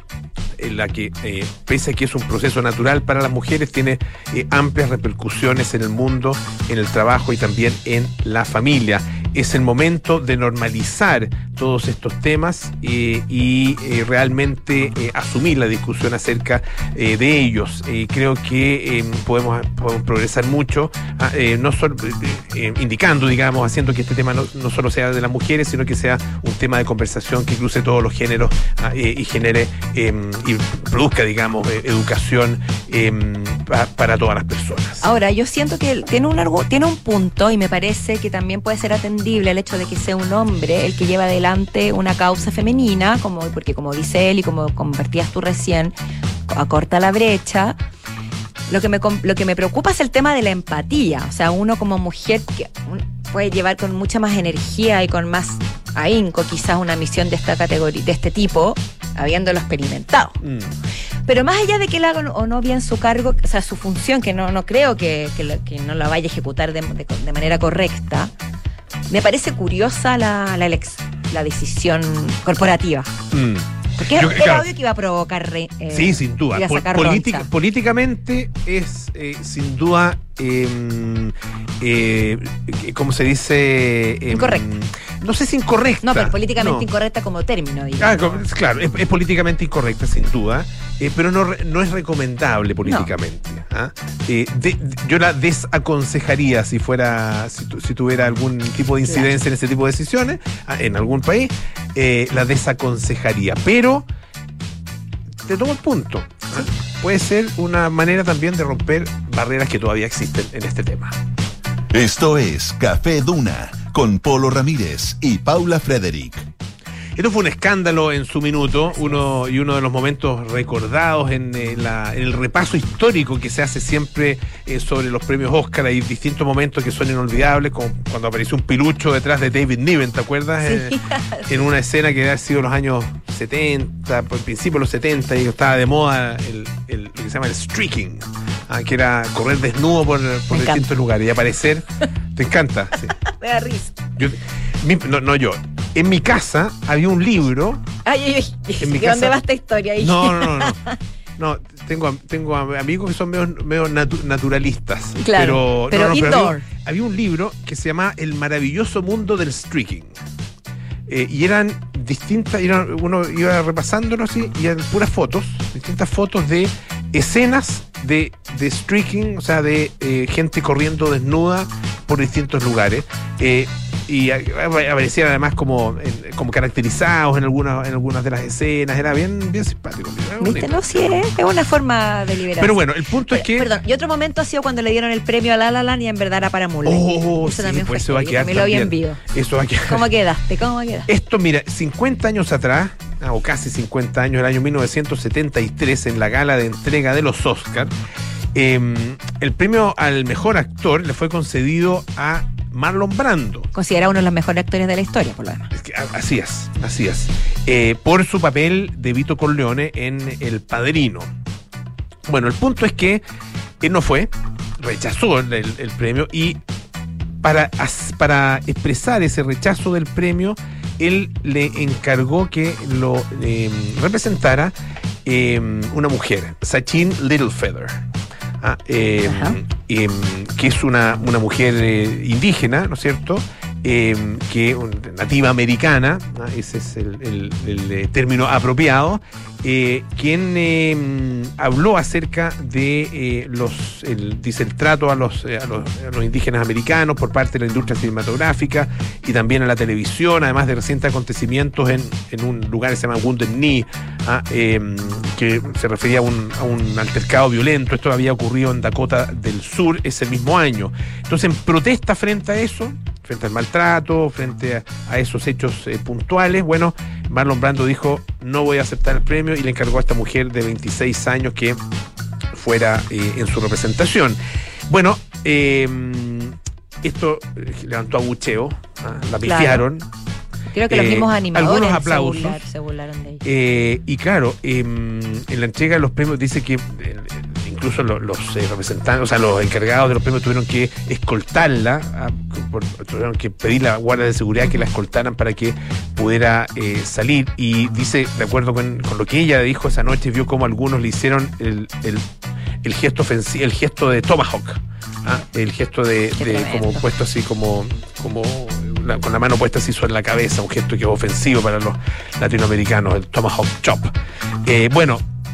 en la que, eh, pese a que es un proceso natural para las mujeres, tiene eh, amplias repercusiones en el mundo, en el trabajo y también en la familia. Es el momento de normalizar todos estos temas eh, y eh, realmente eh, asumir la discusión acerca eh, de ellos. Eh, creo que eh, podemos, podemos progresar mucho, eh, no solo eh, indicando, digamos, haciendo que este tema no, no solo sea de las mujeres, sino que sea un tema de conversación que cruce todos los géneros eh, y genere eh, y produzca, digamos, eh, educación eh, pa, para todas las personas. Ahora, yo siento que tiene un, tiene un punto, y me parece que también puede ser atendible el hecho de que sea un hombre el que lleva adelante una causa femenina, como porque como dice él y como compartías tú recién, acorta la brecha. Lo que me lo que me preocupa es el tema de la empatía. O sea, uno como mujer que puede llevar con mucha más energía y con más ahínco quizás una misión de esta categoría, de este tipo, habiéndolo experimentado. Mm. Pero más allá de que él haga o no bien su cargo, o sea, su función, que no, no creo que, que, lo, que no la vaya a ejecutar de, de, de manera correcta, me parece curiosa la, la, la decisión corporativa. Mm. Porque Yo, era claro, obvio que iba a provocar... Eh, sí, sin duda. Pol- política, políticamente es, eh, sin duda, eh, eh, ¿cómo se dice? Eh, incorrecta. No sé si incorrecta. No, pero políticamente no. incorrecta como término, digamos. Ah, claro, es, es políticamente incorrecta, sin duda, eh, pero no, no es recomendable políticamente. No. ¿Ah? Eh, de, de, yo la desaconsejaría si fuera, si, tu, si tuviera algún tipo de incidencia claro. en ese tipo de decisiones, en algún país, eh, la desaconsejaría. Pero te tomo el punto. ¿Ah? Puede ser una manera también de romper barreras que todavía existen en este tema. Esto es Café Duna con Polo Ramírez y Paula Frederick. Esto fue un escándalo en su minuto, uno y uno de los momentos recordados en, eh, la, en el repaso histórico que se hace siempre eh, sobre los premios Oscar. Hay distintos momentos que son inolvidables, como cuando apareció un pilucho detrás de David Niven, ¿te acuerdas? Sí. Eh, en una escena que había sido en los años setenta, por el principio de los setenta, y estaba de moda el, el, lo que se llama el streaking, ah, que era correr desnudo por, por distintos lugares y aparecer. ¿Te encanta? Sí. Me da risa. Yo, mi, no, no yo. En mi casa había un libro. Ay, ay, ay. ¿De dónde casa, va esta historia ahí? No, no, no. No, no tengo, tengo amigos que son medio, medio natu, naturalistas. Claro, pero, pero, no, no, pero había, había un libro que se llama El maravilloso mundo del streaking. Eh, y eran distintas, eran, uno iba repasándolo así, y eran puras fotos, distintas fotos de escenas de, de streaking, o sea, de eh, gente corriendo desnuda por distintos lugares. Eh, y aparecían además como, en, como caracterizados en algunas, en algunas de las escenas. Era bien, bien simpático. ¿Viste? No, sí, es, es una forma de liberarse. Pero bueno, el punto pero, es que... Perdón, y otro momento ha sido cuando le dieron el premio a La La Land y en verdad era para Mulan. Oh, eso sí, también pues fue eso va a quedar me lo había enviado. Eso va a quedar. ¿Cómo quedaste? ¿Cómo quedaste? Esto, mira, cincuenta años atrás, o casi cincuenta años, el año mil novecientos setenta y tres, en la gala de entrega de los Oscars, eh, el premio al mejor actor le fue concedido a Marlon Brando. Considerado uno de los mejores actores de la historia, por lo demás. Es que, así es, así es. Eh, por su papel de Vito Corleone en El Padrino. Bueno, el punto es que él no fue, rechazó el, el premio, y para, para expresar ese rechazo del premio, él le encargó que lo eh, representara eh, una mujer, Sachin Littlefeather. Ah, eh, eh, que es una, una mujer eh, indígena, ¿no es cierto? Eh, que nativa americana, ¿no? Ese es el, el, el, el término apropiado, eh, quien eh, habló acerca de eh, los, el, dice, el trato a los, a, los, a los indígenas americanos por parte de la industria cinematográfica y también a la televisión, además de recientes acontecimientos en, en un lugar que se llama Wounded Knee, ¿ah? eh, que se refería a un, a un altercado violento. Esto había ocurrido en Dakota del Sur ese mismo año. Entonces, en protesta frente a eso, frente al maltrato, frente a, a esos hechos eh, puntuales, bueno, Marlon Brando dijo: no voy a aceptar el premio, y le encargó a esta mujer de veintiséis años que fuera eh, en su representación. Bueno, eh, esto levantó abucheo, ¿ah? La pifiaron. Claro. Creo que los mismos eh, animadores algunos aplausos, se, burlar, se burlaron de ellos. Eh, y claro, eh, en la entrega de los premios dice que eh, incluso los, los eh, representantes, o sea, los encargados de los premios tuvieron que escoltarla, ah, por, tuvieron que pedir a la guardia de seguridad que la escoltaran para que pudiera eh, salir. Y dice, de acuerdo con, con lo que ella dijo esa noche, vio como algunos le hicieron el, el, el gesto ofensivo, el gesto de Tomahawk, ah, el gesto de, de como puesto así como, como la, con la mano puesta así sobre la cabeza, un gesto que es ofensivo para los latinoamericanos, el Tomahawk Chop. Eh, bueno,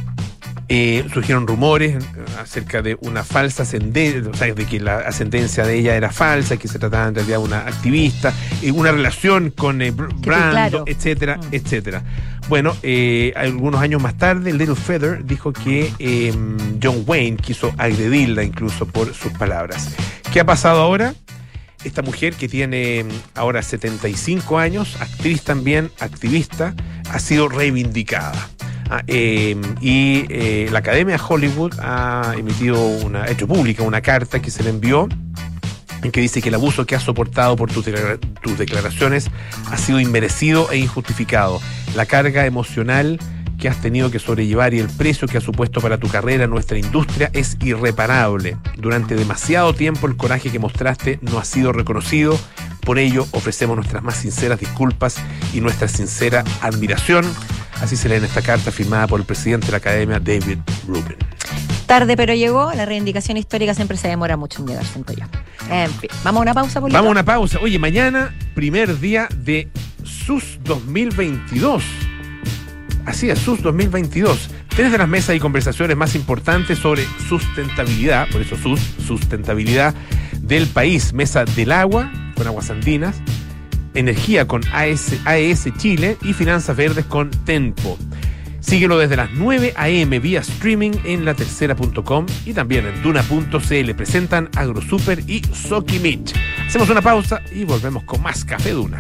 Eh, surgieron rumores acerca de una falsa ascendencia, o sea, de que la ascendencia de ella era falsa, que se trataba en realidad de una activista, eh, una relación con eh, Brando, claro. etcétera, mm. etcétera. Bueno, eh, algunos años más tarde, Littlefeather dijo que eh, John Wayne quiso agredirla incluso por sus palabras. ¿Qué ha pasado ahora? Esta mujer, que tiene ahora setenta y cinco años, actriz también, activista, ha sido reivindicada. Ah, eh, y eh, la Academia de Hollywood ha emitido una, ha hecho pública una carta que se le envió, en que dice que el abuso que has soportado por tus, declara- tus declaraciones ha sido inmerecido e injustificado. La carga emocional que has tenido que sobrellevar y el precio que ha supuesto para tu carrera en nuestra industria es irreparable. Durante demasiado tiempo el coraje que mostraste no ha sido reconocido. Por ello ofrecemos nuestras más sinceras disculpas y nuestra sincera admiración. Así se lee en esta carta firmada por el presidente de la Academia, David Rubin. Tarde pero llegó, la reivindicación histórica siempre se demora mucho en llegar, siento yo. En fin, ¿vamos a una pausa, Polito? Vamos a una pausa. Oye, mañana, primer día de S U S dos mil veintidós. Así es, S U S dos mil veintidós. Tres de las mesas y conversaciones más importantes sobre sustentabilidad, por eso S U S, sustentabilidad del país. Mesa del agua, con Aguas Andinas, energía con A E S Chile y finanzas verdes con Tenpo. Síguelo desde las nueve a.m. vía streaming en la tercera punto com y también en duna punto cl. Presentan AgroSuper y Sokimich. Hacemos una pausa y volvemos con más Café Duna.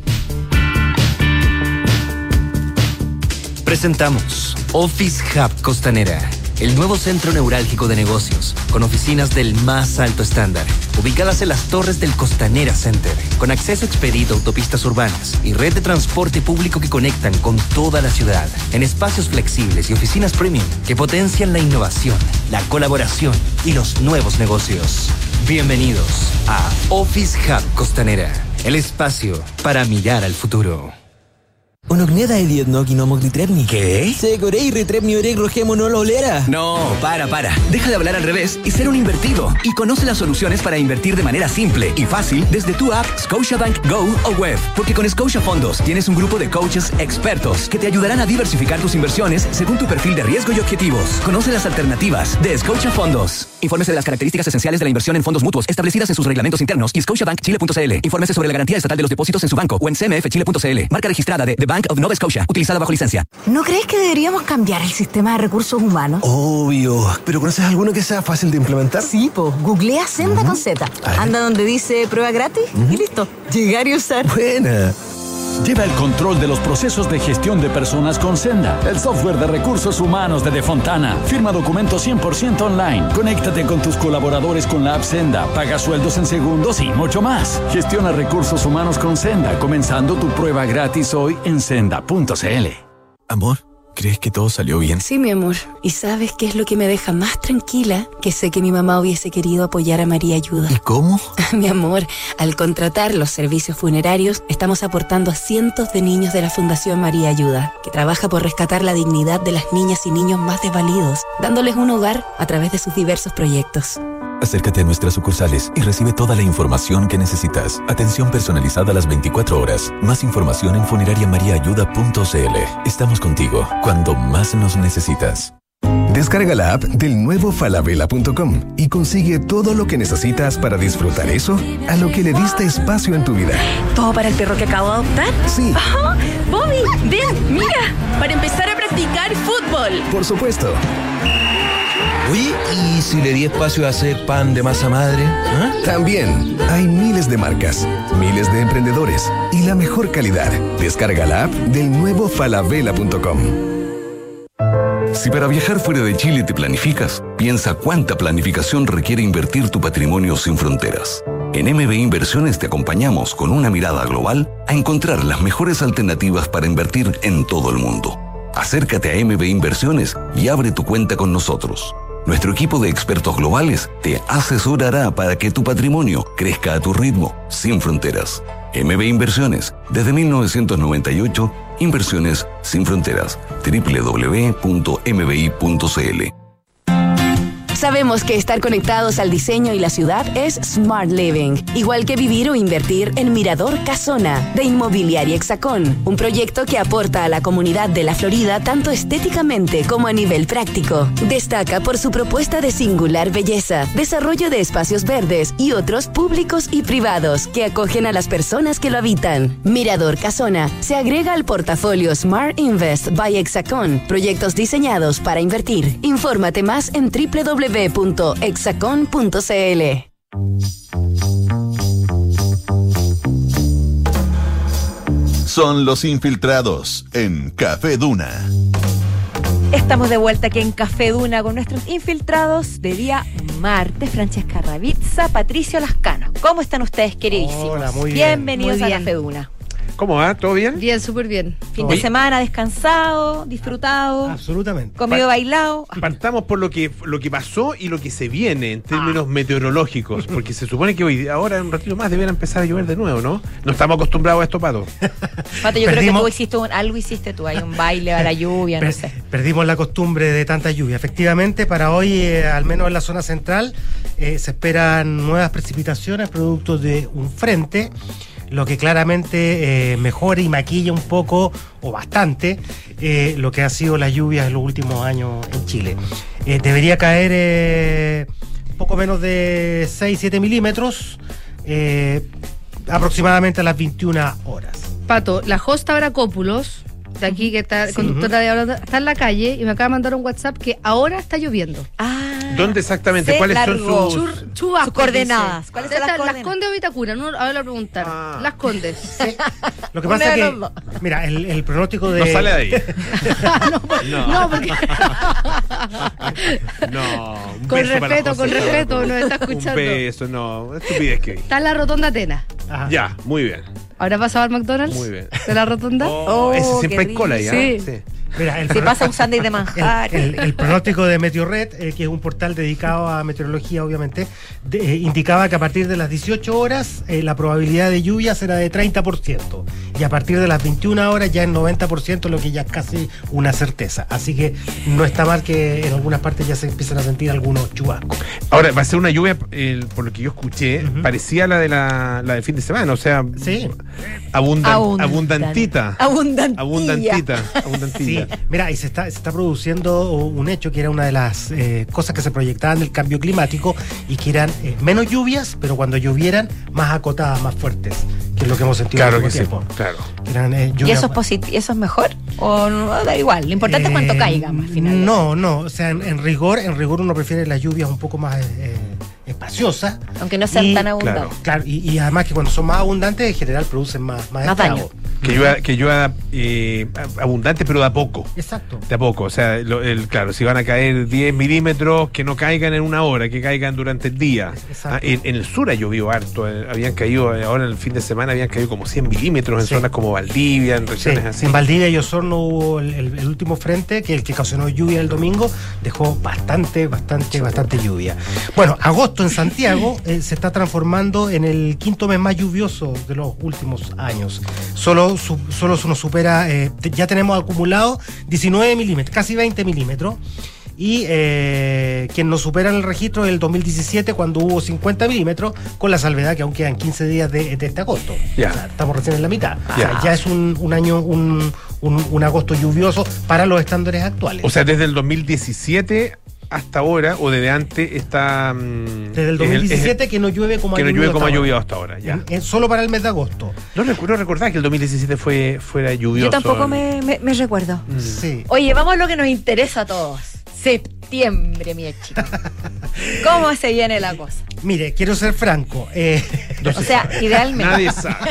Presentamos Office Hub Costanera, el nuevo centro neurálgico de negocios, con oficinas del más alto estándar, ubicadas en las torres del Costanera Center, con acceso expedito a autopistas urbanas y red de transporte público que conectan con toda la ciudad, en espacios flexibles y oficinas premium que potencian la innovación, la colaboración y los nuevos negocios. Bienvenidos a Office Hub Costanera, el espacio para mirar al futuro. Onognieta idiotnoki no mognitrepni. ¿Qué? Segorei retrepni oreg rogemo no lolera. No, para, para. Deja de hablar al revés y ser un invertido. Y conoce las soluciones para invertir de manera simple y fácil desde tu app Scotiabank Go o web. Porque con Scotia Fondos tienes un grupo de coaches expertos que te ayudarán a diversificar tus inversiones según tu perfil de riesgo y objetivos. Conoce las alternativas de Scotia Fondos. Infórmese de las características esenciales de la inversión en fondos mutuos establecidas en sus reglamentos internos y scotiabank chile punto c l. Infórmese sobre la garantía estatal de los depósitos en su banco o en c m f chile punto c l. Marca registrada de The Bank of Nova Scotia, utilizada bajo licencia. ¿No crees que deberíamos cambiar el sistema de recursos humanos? Obvio. ¿Pero conoces alguno que sea fácil de implementar? Sí, po. Googlea Senda uh-huh. con Z. Anda donde dice prueba gratis uh-huh. y listo. Llegar y usar. Buena. Lleva el control de los procesos de gestión de personas con Senda, el software de recursos humanos de Defontana. Firma documentos cien por ciento online. Conéctate con tus colaboradores con la app Senda. Paga sueldos en segundos y mucho más. Gestiona recursos humanos con Senda, comenzando tu prueba gratis hoy en senda punto c l. Amor, ¿crees que todo salió bien? Sí, mi amor. ¿Y sabes qué es lo que me deja más tranquila? Que sé que mi mamá hubiese querido apoyar a María Ayuda. ¿Y cómo? Mi amor, al contratar los servicios funerarios, estamos aportando a cientos de niños de la Fundación María Ayuda, que trabaja por rescatar la dignidad de las niñas y niños más desvalidos, dándoles un hogar a través de sus diversos proyectos. Acércate a nuestras sucursales y recibe toda la información que necesitas. Atención personalizada a las veinticuatro horas. Más información en funeraria maria ayuda punto c l. Estamos contigo cuando más nos necesitas. Descarga la app del nuevo falabella punto com y consigue todo lo que necesitas para disfrutar eso a lo que le diste espacio en tu vida. ¿Todo para el perro que acabo de adoptar? Sí. Oh, Bobby, ven, mira, para empezar a practicar fútbol. Por supuesto. Oye, ¿y si le di espacio a hacer pan de masa madre? ¿Ah? También hay miles de marcas, miles de emprendedores y la mejor calidad. Descarga la app del nuevo falabella punto com. Si para viajar fuera de Chile te planificas, piensa cuánta planificación requiere invertir tu patrimonio sin fronteras. En M B Inversiones te acompañamos con una mirada global a encontrar las mejores alternativas para invertir en todo el mundo. Acércate a M B Inversiones y abre tu cuenta con nosotros. Nuestro equipo de expertos globales te asesorará para que tu patrimonio crezca a tu ritmo, sin fronteras. M B Inversiones, desde mil novecientos noventa y ocho, Inversiones sin fronteras. doble u doble u doble u punto m b i punto c l. Sabemos que estar conectados al diseño y la ciudad es Smart Living, igual que vivir o invertir en Mirador Casona, de Inmobiliaria Hexacón, un proyecto que aporta a la comunidad de la Florida tanto estéticamente como a nivel práctico. Destaca por su propuesta de singular belleza, desarrollo de espacios verdes y otros públicos y privados que acogen a las personas que lo habitan. Mirador Casona se agrega al portafolio Smart Invest by Hexacón, proyectos diseñados para invertir. Infórmate más en doble u doble u doble u punto hexacón punto c l. Son los infiltrados en Café Duna. Estamos de vuelta aquí en Café Duna con nuestros infiltrados de día martes, Francesca Ravizza, Patricio Lascano. ¿Cómo están ustedes, queridísimos? Hola, muy bien. Bienvenidos muy bien. a Café Duna. ¿Cómo va? ¿Todo bien? Bien, súper bien. Fin de semana, descansado, disfrutado. Absolutamente. Comido, bailado. Partamos por lo que lo que pasó y lo que se viene en términos ah. meteorológicos, porque se supone que hoy, ahora en un ratito más debería empezar a llover de nuevo, ¿no? No estamos acostumbrados a esto, Pato. Pato, yo Perdimos... creo que tú hiciste un, algo hiciste tú, hay un baile a la lluvia, no per- sé. Perdimos la costumbre de tanta lluvia. Efectivamente, para hoy, eh, al menos en la zona central, eh, se esperan nuevas precipitaciones producto de un frente, lo que claramente eh, mejora y maquilla un poco o bastante eh, lo que ha sido las lluvias en los últimos años en Chile. Eh, debería caer eh, poco menos de seis a siete milímetros eh, aproximadamente a las veintiuna horas. Pato, la hosta Bracópulos, de aquí, que está sí. conductora de ahora, está en la calle y me acaba de mandar un WhatsApp que ahora está lloviendo. Ah. ¿Dónde exactamente? ¿Cuáles largó. son sus, Chur, chubasco, sus coordenadas? ¿Cuáles son las las coordenadas? Las Condes o Vitacura, no, ahora le voy a preguntar. Ah. Las Condes. Sí. Lo que pasa es que, mira, el, el pronóstico de... No sale de ahí. no, no, no, porque... no, un con beso respeto, con respeto, nos está escuchando. Un beso, no, estupidez que hay. Está en la rotonda Atenas. Ajá. Ya, muy bien. ¿Ahora pasaba al McDonald's? Muy bien. ¿De la rotonda? Oh, oh ese siempre hay cola ya. Sí. sí. Mira, el si pro... pasa un sándwich de manjar. El, el, el pronóstico de Meteorred, eh, que es un portal dedicado a meteorología, obviamente, de, eh, indicaba que a partir de las dieciocho horas eh, la probabilidad de lluvia será de treinta por ciento. Y a partir de las veintiuna horas ya es noventa por ciento, lo que ya es casi una certeza. Así que no está mal que en algunas partes ya se empiecen a sentir algunos chubascos. Ahora, va a ser una lluvia, eh, por lo que yo escuché, uh-huh. parecía la de la, la del fin de semana, o sea, sí. abundan, Abundan. abundantita. Abundantilla. Abundantita. Abundantilla. Sí, mira, y se está, se está produciendo un hecho que era una de las eh, cosas que se proyectaban del cambio climático y que eran eh, menos lluvias, pero cuando llovieran, más acotadas, más fuertes, que es lo que hemos sentido claro en el que tiempo. Sí, claro. Eran, eh, ¿Y eso es, posit- eso es mejor? ¿O no, da igual? Lo importante eh, es cuánto caiga al final. No, no, o sea, en, en rigor, en rigor uno prefiere las lluvias un poco más eh, espaciosas. Aunque no sean y, tan abundantes. Claro, claro y, y además que cuando son más abundantes, en general producen más, más, más daño. Que llueva, que llueva eh, abundante, pero de a poco. Exacto. De a poco. O sea, lo, el, claro, si van a caer diez milímetros, que no caigan en una hora, que caigan durante el día. Ah, en, en el sur ha llovido harto. Eh, habían caído, ahora en el fin de semana, habían caído como cien milímetros en sí. zonas como Valdivia, en regiones sí. así. En Valdivia y Osorno hubo el, el, el último frente, que el que ocasionó lluvia el domingo, dejó bastante, bastante, bastante lluvia. Bueno, agosto en Santiago eh, se está transformando en el quinto mes más lluvioso de los últimos años. Solo Su, solo nos supera, eh, ya tenemos acumulado diecinueve milímetros, casi veinte milímetros, y eh, quien nos supera en el registro es el dos mil diecisiete, cuando hubo cincuenta milímetros, con la salvedad que aún quedan quince días de, de este agosto. Yeah. O sea, estamos recién en la mitad. Yeah. O sea, ya es un, un año, un, un, un agosto lluvioso para los estándares actuales. O sea, desde el dos mil diecisiete hasta ahora, o desde antes, está... Mmm, desde el dos mil diecisiete el, que no llueve como que ha no llovido llueve como hasta ha ahora. llovido hasta ahora, ya. En, en, solo para el mes de agosto. No recuerdo recordar que el dos mil diecisiete fue, fuera lluvioso. Yo tampoco me, me, me recuerdo. Mm. Sí. Oye, vamos a lo que nos interesa a todos. Septiembre, mi chico. ¿Cómo se viene la cosa? Mire, quiero ser franco. Eh, no o sea, sabe. Idealmente. Nadie sabe.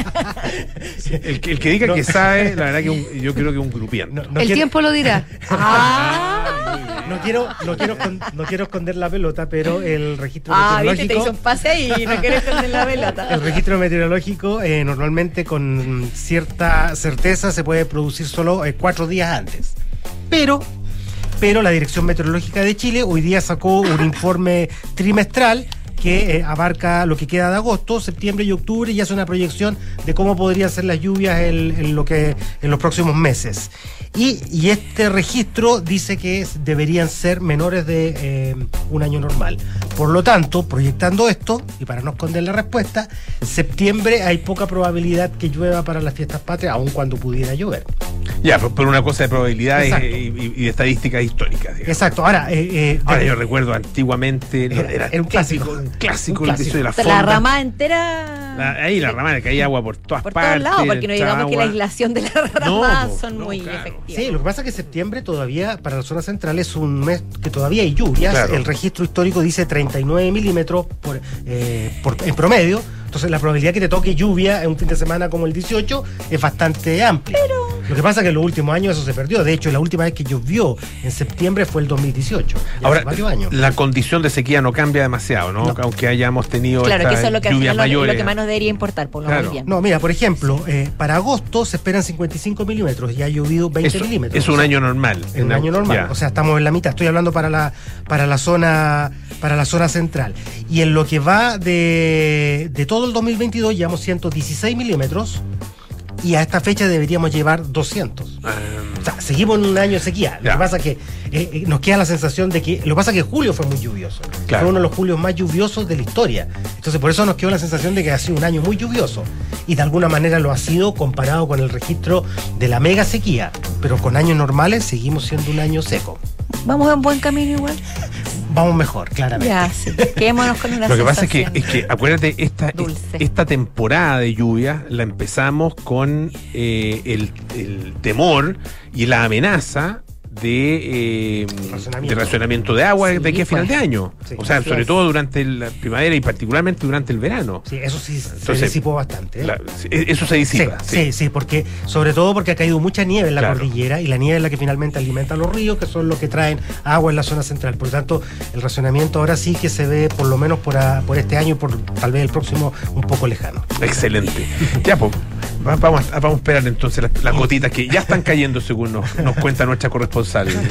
El que, el que diga no. que sabe, la verdad que un, yo creo que es un grupiento. No, no el quiero... tiempo lo dirá. Ah. No quiero, no quiero, no quiero esconder la pelota, pero el registro ah, meteorológico. Viste, te hizo un pase y no quieres esconder la pelota. El registro meteorológico eh, normalmente con cierta certeza se puede producir solo eh, cuatro días antes. Pero pero la Dirección Meteorológica de Chile hoy día sacó un informe trimestral que eh, abarca lo que queda de agosto, septiembre y octubre y hace una proyección de cómo podrían ser las lluvias en, en, lo que, en los próximos meses. Y, y este registro dice que es, deberían ser menores de eh, un año normal. Por lo tanto, proyectando esto, y para no esconder la respuesta, septiembre hay poca probabilidad que llueva para las fiestas patrias, aun cuando pudiera llover. Ya, por, por una cosa de probabilidades y, y, y de estadísticas históricas. Digamos. Exacto. Ahora, eh, eh, Ahora de, yo recuerdo antiguamente, era, era, era un clásico. Un clásico, un el que de la fonda. La ramada entera. La, ahí la ramada, que hay agua por todas por partes. Por todos lados, porque no digamos agua. Que la aislación de la ramada no, son no, muy claro. efectivas. Sí, lo que pasa es que septiembre todavía, para la zona central, es un mes que todavía hay lluvias. Claro. El registro histórico dice treinta y nueve milímetros por, eh, por, en promedio. Entonces la probabilidad que te toque lluvia en un fin de semana como el dieciocho es bastante amplia. Pero Lo que pasa es que en los últimos años eso se perdió. De hecho, la última vez que llovió en septiembre fue el dos mil dieciocho. Ahora, la condición de sequía no cambia demasiado, ¿no? no. Aunque hayamos tenido claro, que eso es lo que, lluvias lo, mayores. Lo que más nos debería importar, por lo claro. bien. No, mira, por ejemplo, eh, para agosto se esperan cincuenta y cinco milímetros y ha llovido veinte eso, milímetros. Es un año normal. Es un año normal. Ya. O sea, estamos en la mitad. Estoy hablando para la, para la zona, para la zona central. Y en lo que va de, de todo el dos mil veintidós llevamos ciento dieciséis milímetros. Y a esta fecha deberíamos llevar doscientos. Um, o sea, seguimos en un año de sequía. Ya. Lo que pasa es que eh, nos queda la sensación de que... Lo que pasa es que julio fue muy lluvioso. Claro. Fue uno de los julios más lluviosos de la historia. Entonces por eso nos quedó la sensación de que ha sido un año muy lluvioso. Y de alguna manera lo ha sido comparado con el registro de la mega sequía. Pero con años normales seguimos siendo un año seco. ¿Vamos en buen camino igual? Vamos mejor, claramente. Ya, sí. Quedémonos con una Lo que pasa sensación es que, es que acuérdate, esta, esta temporada de lluvia la empezamos con eh, el, el temor y la amenaza de, eh, racionamiento. de racionamiento de agua sí, de aquí a final pues. de año. Sí, o sea, sobre es. todo durante la primavera y particularmente durante el verano. Sí, eso sí Entonces, se disipó bastante. ¿eh? La, eso se disipa. Sí, sí, sí, sí, porque sobre todo porque ha caído mucha nieve en la claro. cordillera y la nieve es la que finalmente alimenta los ríos, que son los que traen agua en la zona central. Por lo tanto, el racionamiento ahora sí que se ve, por lo menos por, a, por este año y por tal vez el próximo, un poco lejano. Excelente. Ya, pues, vamos a, vamos a esperar entonces las, las gotitas que ya están cayendo, según nos, nos cuenta nuestra corresponsal.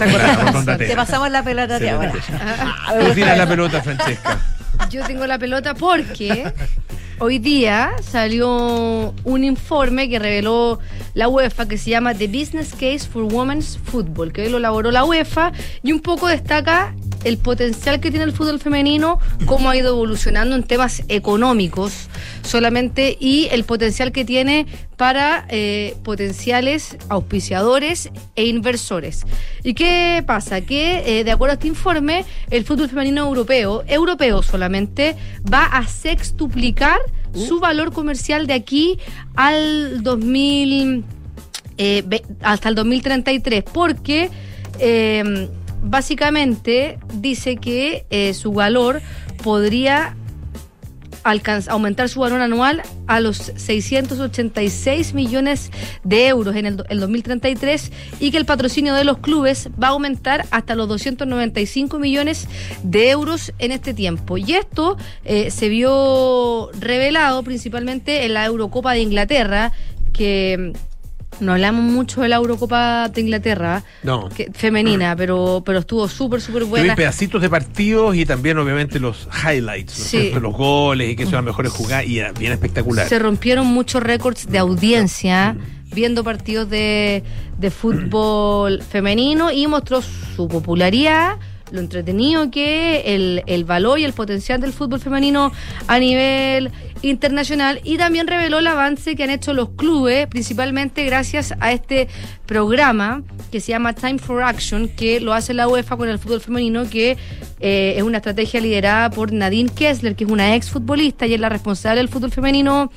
Te pasamos la pelota de ahora. Tú tiras la pelota, Francesca. Yo tengo la pelota porque hoy día salió un informe que reveló la UEFA que se llama The Business Case for Women's Football, que hoy lo elaboró la UEFA y un poco destaca el potencial que tiene el fútbol femenino, cómo ha ido evolucionando en temas económicos solamente y el potencial que tiene para eh, potenciales auspiciadores e inversores. ¿Y qué pasa? Que eh, de acuerdo a este informe, el fútbol femenino europeo, europeo solamente, va a sextuplicar uh. su valor comercial de aquí al dos mil, eh, hasta el dos mil treinta y tres, porque eh, básicamente dice que eh, su valor podría alcanzar, aumentar su valor anual a los seiscientos ochenta y seis millones de euros en el, el dos mil treinta y tres y que el patrocinio de los clubes va a aumentar hasta los doscientos noventa y cinco millones de euros en este tiempo. Y esto eh, se vio revelado principalmente en la Eurocopa de Inglaterra, que... No hablamos mucho de la Eurocopa de Inglaterra, no. que, femenina, pero pero estuvo súper, súper buena. Tuve pedacitos de partidos y también, obviamente, los highlights, ¿no? Sí. Los goles y que son las mejores jugadas y era bien espectacular. Se rompieron muchos récords de audiencia viendo partidos de, de fútbol femenino y mostró su popularidad, lo entretenido que es, el, el valor y el potencial del fútbol femenino a nivel internacional, y también reveló el avance que han hecho los clubes, principalmente gracias a este programa que se llama Time for Action, que lo hace la UEFA con el fútbol femenino, que eh, es una estrategia liderada por Nadine Kessler, que es una ex futbolista y es la responsable del fútbol femenino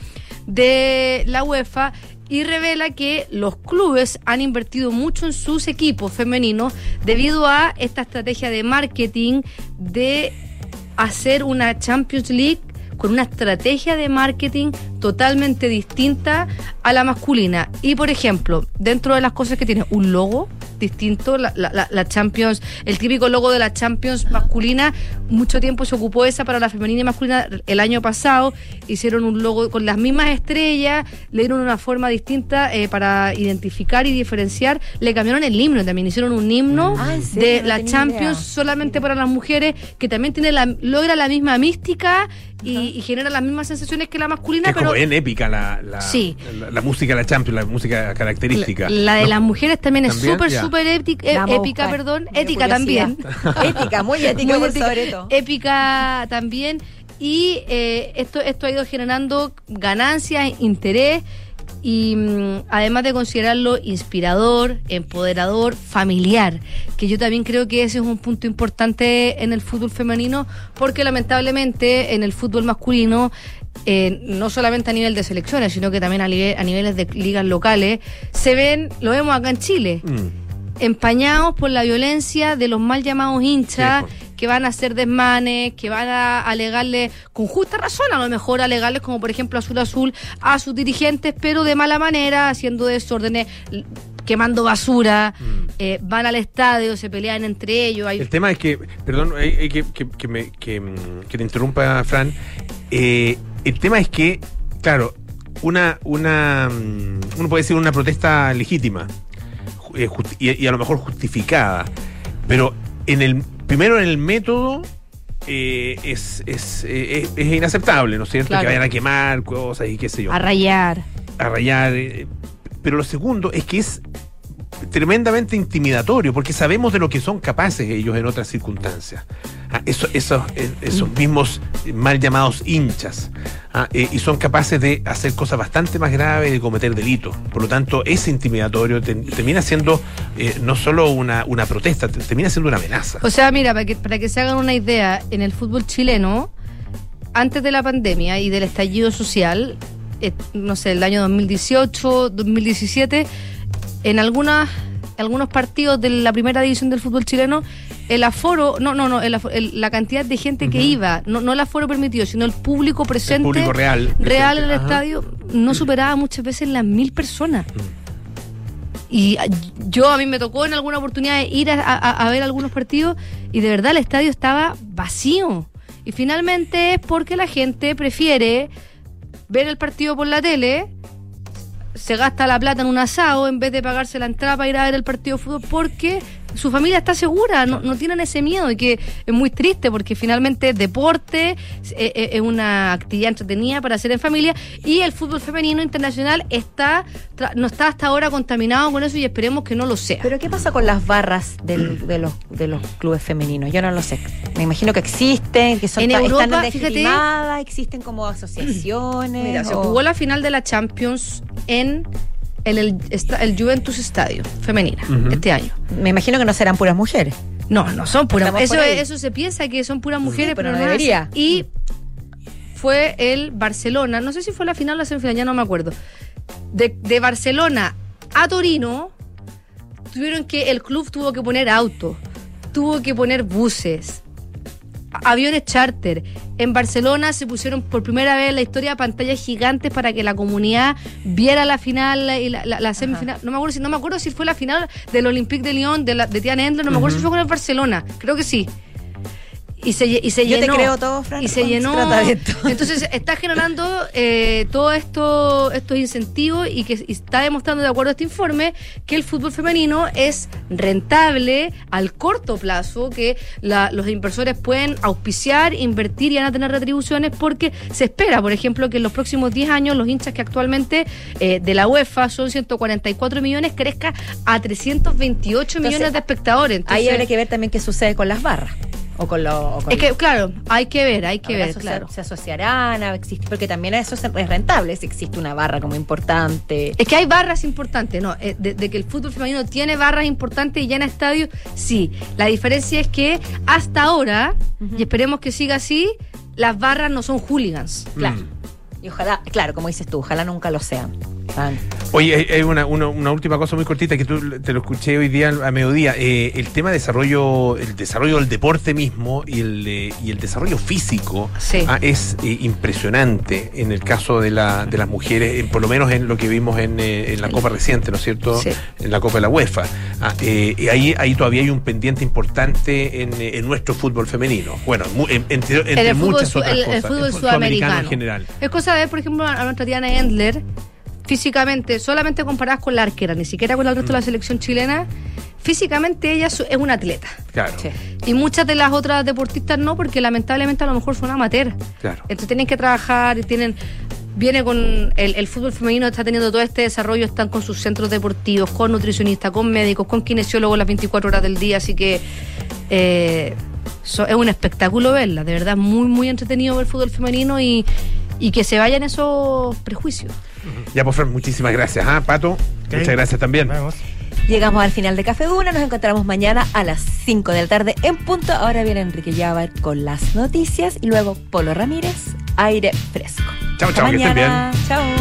de la UEFA, y revela que los clubes han invertido mucho en sus equipos femeninos debido a esta estrategia de marketing de hacer una Champions League con una estrategia de marketing totalmente distinta a la masculina. Y, por ejemplo, dentro de las cosas que tiene un logo distinto, la, la, la Champions, el típico logo de la Champions masculina, mucho tiempo se ocupó esa para la femenina y masculina. El año pasado hicieron un logo con las mismas estrellas, le dieron una forma distinta eh, para identificar y diferenciar, le cambiaron el himno también, hicieron un himno ah, serio? de no la Champions idea. solamente para las mujeres, que también tiene la, logra la misma mística y, y genera las mismas sensaciones que la masculina, es pero como bien épica la, la, sí. la, la música de la Champions, la música característica. La, la de ¿no? las mujeres también es súper, súper épica, buscar. perdón, ética también. Ética, muy ética, muy por ética, sobre todo. Épica también. Y eh, esto, esto ha ido generando ganancias, interés, y mmm, además de considerarlo inspirador, empoderador, familiar, que yo también creo que ese es un punto importante en el fútbol femenino, porque lamentablemente en el fútbol masculino, eh, no solamente a nivel de selecciones, sino que también a, nivel, a niveles de ligas locales, se ven, lo vemos acá en Chile, mm. empañados por la violencia de los mal llamados hinchas, sí, pues. que que van a hacer desmanes, que van a alegarle, con justa razón a lo mejor, alegarles como por ejemplo Azul Azul a sus dirigentes, pero de mala manera, haciendo desórdenes, quemando basura, mm. eh, van al estadio, se pelean entre ellos. Hay... El tema es que, perdón, hay, hay que, que, que, me, que, que te interrumpa, Fran, eh, el tema es que, claro, una, una uno puede decir una protesta legítima eh, justi- y, y a lo mejor justificada, pero en el primero en el método eh, es, es, es, es inaceptable, ¿no es cierto? Claro. Que vayan a quemar cosas y qué sé yo. A rayar. A rayar. Eh, pero lo segundo es que es tremendamente intimidatorio, porque sabemos de lo que son capaces ellos en otras circunstancias. Ah, eso, esos, esos mismos mal llamados hinchas. Ah, eh, y son capaces de hacer cosas bastante más graves, de cometer delitos. Por lo tanto, ese intimidatorio te, termina siendo eh, no solo una, una protesta, te, termina siendo una amenaza. O sea, mira, para que, para que se hagan una idea, en el fútbol chileno, antes de la pandemia y del estallido social, eh, no sé, el año dos mil dieciocho, dos mil diecisiete, en algunas, algunos partidos de la primera división del fútbol chileno, el aforo, no, no, no, el, el, la cantidad de gente uh-huh. que iba, no, no el aforo permitido, sino el público presente, el público real, real presente. en el Ajá. estadio, no superaba muchas veces las mil personas. Uh-huh. Y yo, a mí me tocó en alguna oportunidad ir a, a, a ver algunos partidos y de verdad el estadio estaba vacío. Y finalmente es porque la gente prefiere ver el partido por la tele, se gasta la plata en un asado en vez de pagarse la entrada para ir a ver el partido de fútbol, porque su familia está segura, no, no tienen ese miedo, y que es muy triste porque finalmente deporte es, es una actividad entretenida para hacer en familia, y el fútbol femenino internacional está no está hasta ahora contaminado con eso, y esperemos que no lo sea. ¿Pero qué pasa con las barras del, de, los, de los clubes femeninos? Yo no lo sé. Me imagino que existen, que son en ta, Europa, están legitimadas, existen como asociaciones. Mira, o... se jugó la final de la Champions en el, el, el Juventus Estadio femenina uh-huh. este año. Me imagino que no serán puras mujeres. No, no son puras mujeres. Eso, eso se piensa que son puras mujeres, sí, pero, pero no debería. Es. Y fue el Barcelona, no sé si fue la final o la semifinal, ya no me acuerdo. De, de Barcelona a Torino, tuvieron que, el club tuvo que poner autos, tuvo que poner buses, aviones charter. En Barcelona se pusieron por primera vez en la historia pantallas gigantes para que la comunidad viera la final y la, la, la semifinal. No me acuerdo si no me acuerdo si fue la final del Olympique de Lyon, de, la, de Tian Endler, no me acuerdo uh-huh. si fue con el Barcelona, creo que sí. Y se, y se Yo llenó. te creo todo, Fran. Y se llenó. Entonces está generando eh, todos esto, estos incentivos, y que y está demostrando, de acuerdo a este informe, que el fútbol femenino es rentable al corto plazo, que la, los inversores pueden auspiciar, invertir y van a tener retribuciones, porque se espera, por ejemplo, que en los próximos diez años los hinchas que actualmente eh, de la UEFA son ciento cuarenta y cuatro millones, crezca a trescientos veintiocho Entonces, millones de espectadores. Entonces, ahí habrá que ver también qué sucede con las barras. O con lo, o con es que, claro, hay que ver, hay que ver, asocia, claro. Se asociarán, a existir, porque también eso es rentable, si existe una barra como importante. Es que hay barras importantes, ¿no? De, de que el fútbol femenino tiene barras importantes y llena estadios, sí. La diferencia es que hasta ahora, uh-huh. y esperemos que siga así, las barras no son hooligans. Claro. Mm. Y ojalá, claro, como dices tú, ojalá nunca lo sean. Van. Oye, hay una, una, una última cosa muy cortita que tú te lo escuché hoy día a mediodía. Eh, el tema de desarrollo, el desarrollo del deporte mismo y el, eh, y el desarrollo físico sí. ah, es eh, impresionante en el caso de, la, de las mujeres, eh, por lo menos en lo que vimos en, eh, en la Copa reciente, ¿no es cierto? Sí. En la Copa de la UEFA. Ah, eh, y ahí, ahí todavía hay un pendiente importante en, en nuestro fútbol femenino. Bueno, en, entre, entre el muchas fútbol, otras el, cosas. El fútbol el sudamericano en general. Es cosa de ver, por ejemplo, a nuestra Diana Endler, físicamente, solamente comparadas con la arquera, ni siquiera con el resto mm. de la selección chilena, físicamente ella es una atleta. Claro. Sí. Y muchas de las otras deportistas no, porque lamentablemente a lo mejor son amateur. Claro. Entonces tienen que trabajar, tienen... Viene con el, el fútbol femenino, está teniendo todo este desarrollo, están con sus centros deportivos, con nutricionistas, con médicos, con kinesiólogos las veinticuatro horas del día, así que eh, so, es un espectáculo verla, de verdad, muy, muy entretenido ver el fútbol femenino y, y que se vayan esos prejuicios. Ya, pues, Fran, muchísimas gracias. ¿Ah, Pato? Okay. Muchas gracias también. Vamos. Llegamos al final de Café Duna, nos encontramos mañana a las cinco de la tarde en punto. Ahora viene Enrique Llavar con las noticias y luego Polo Ramírez, Aire Fresco. Chao, chao, que estén bien. Chao.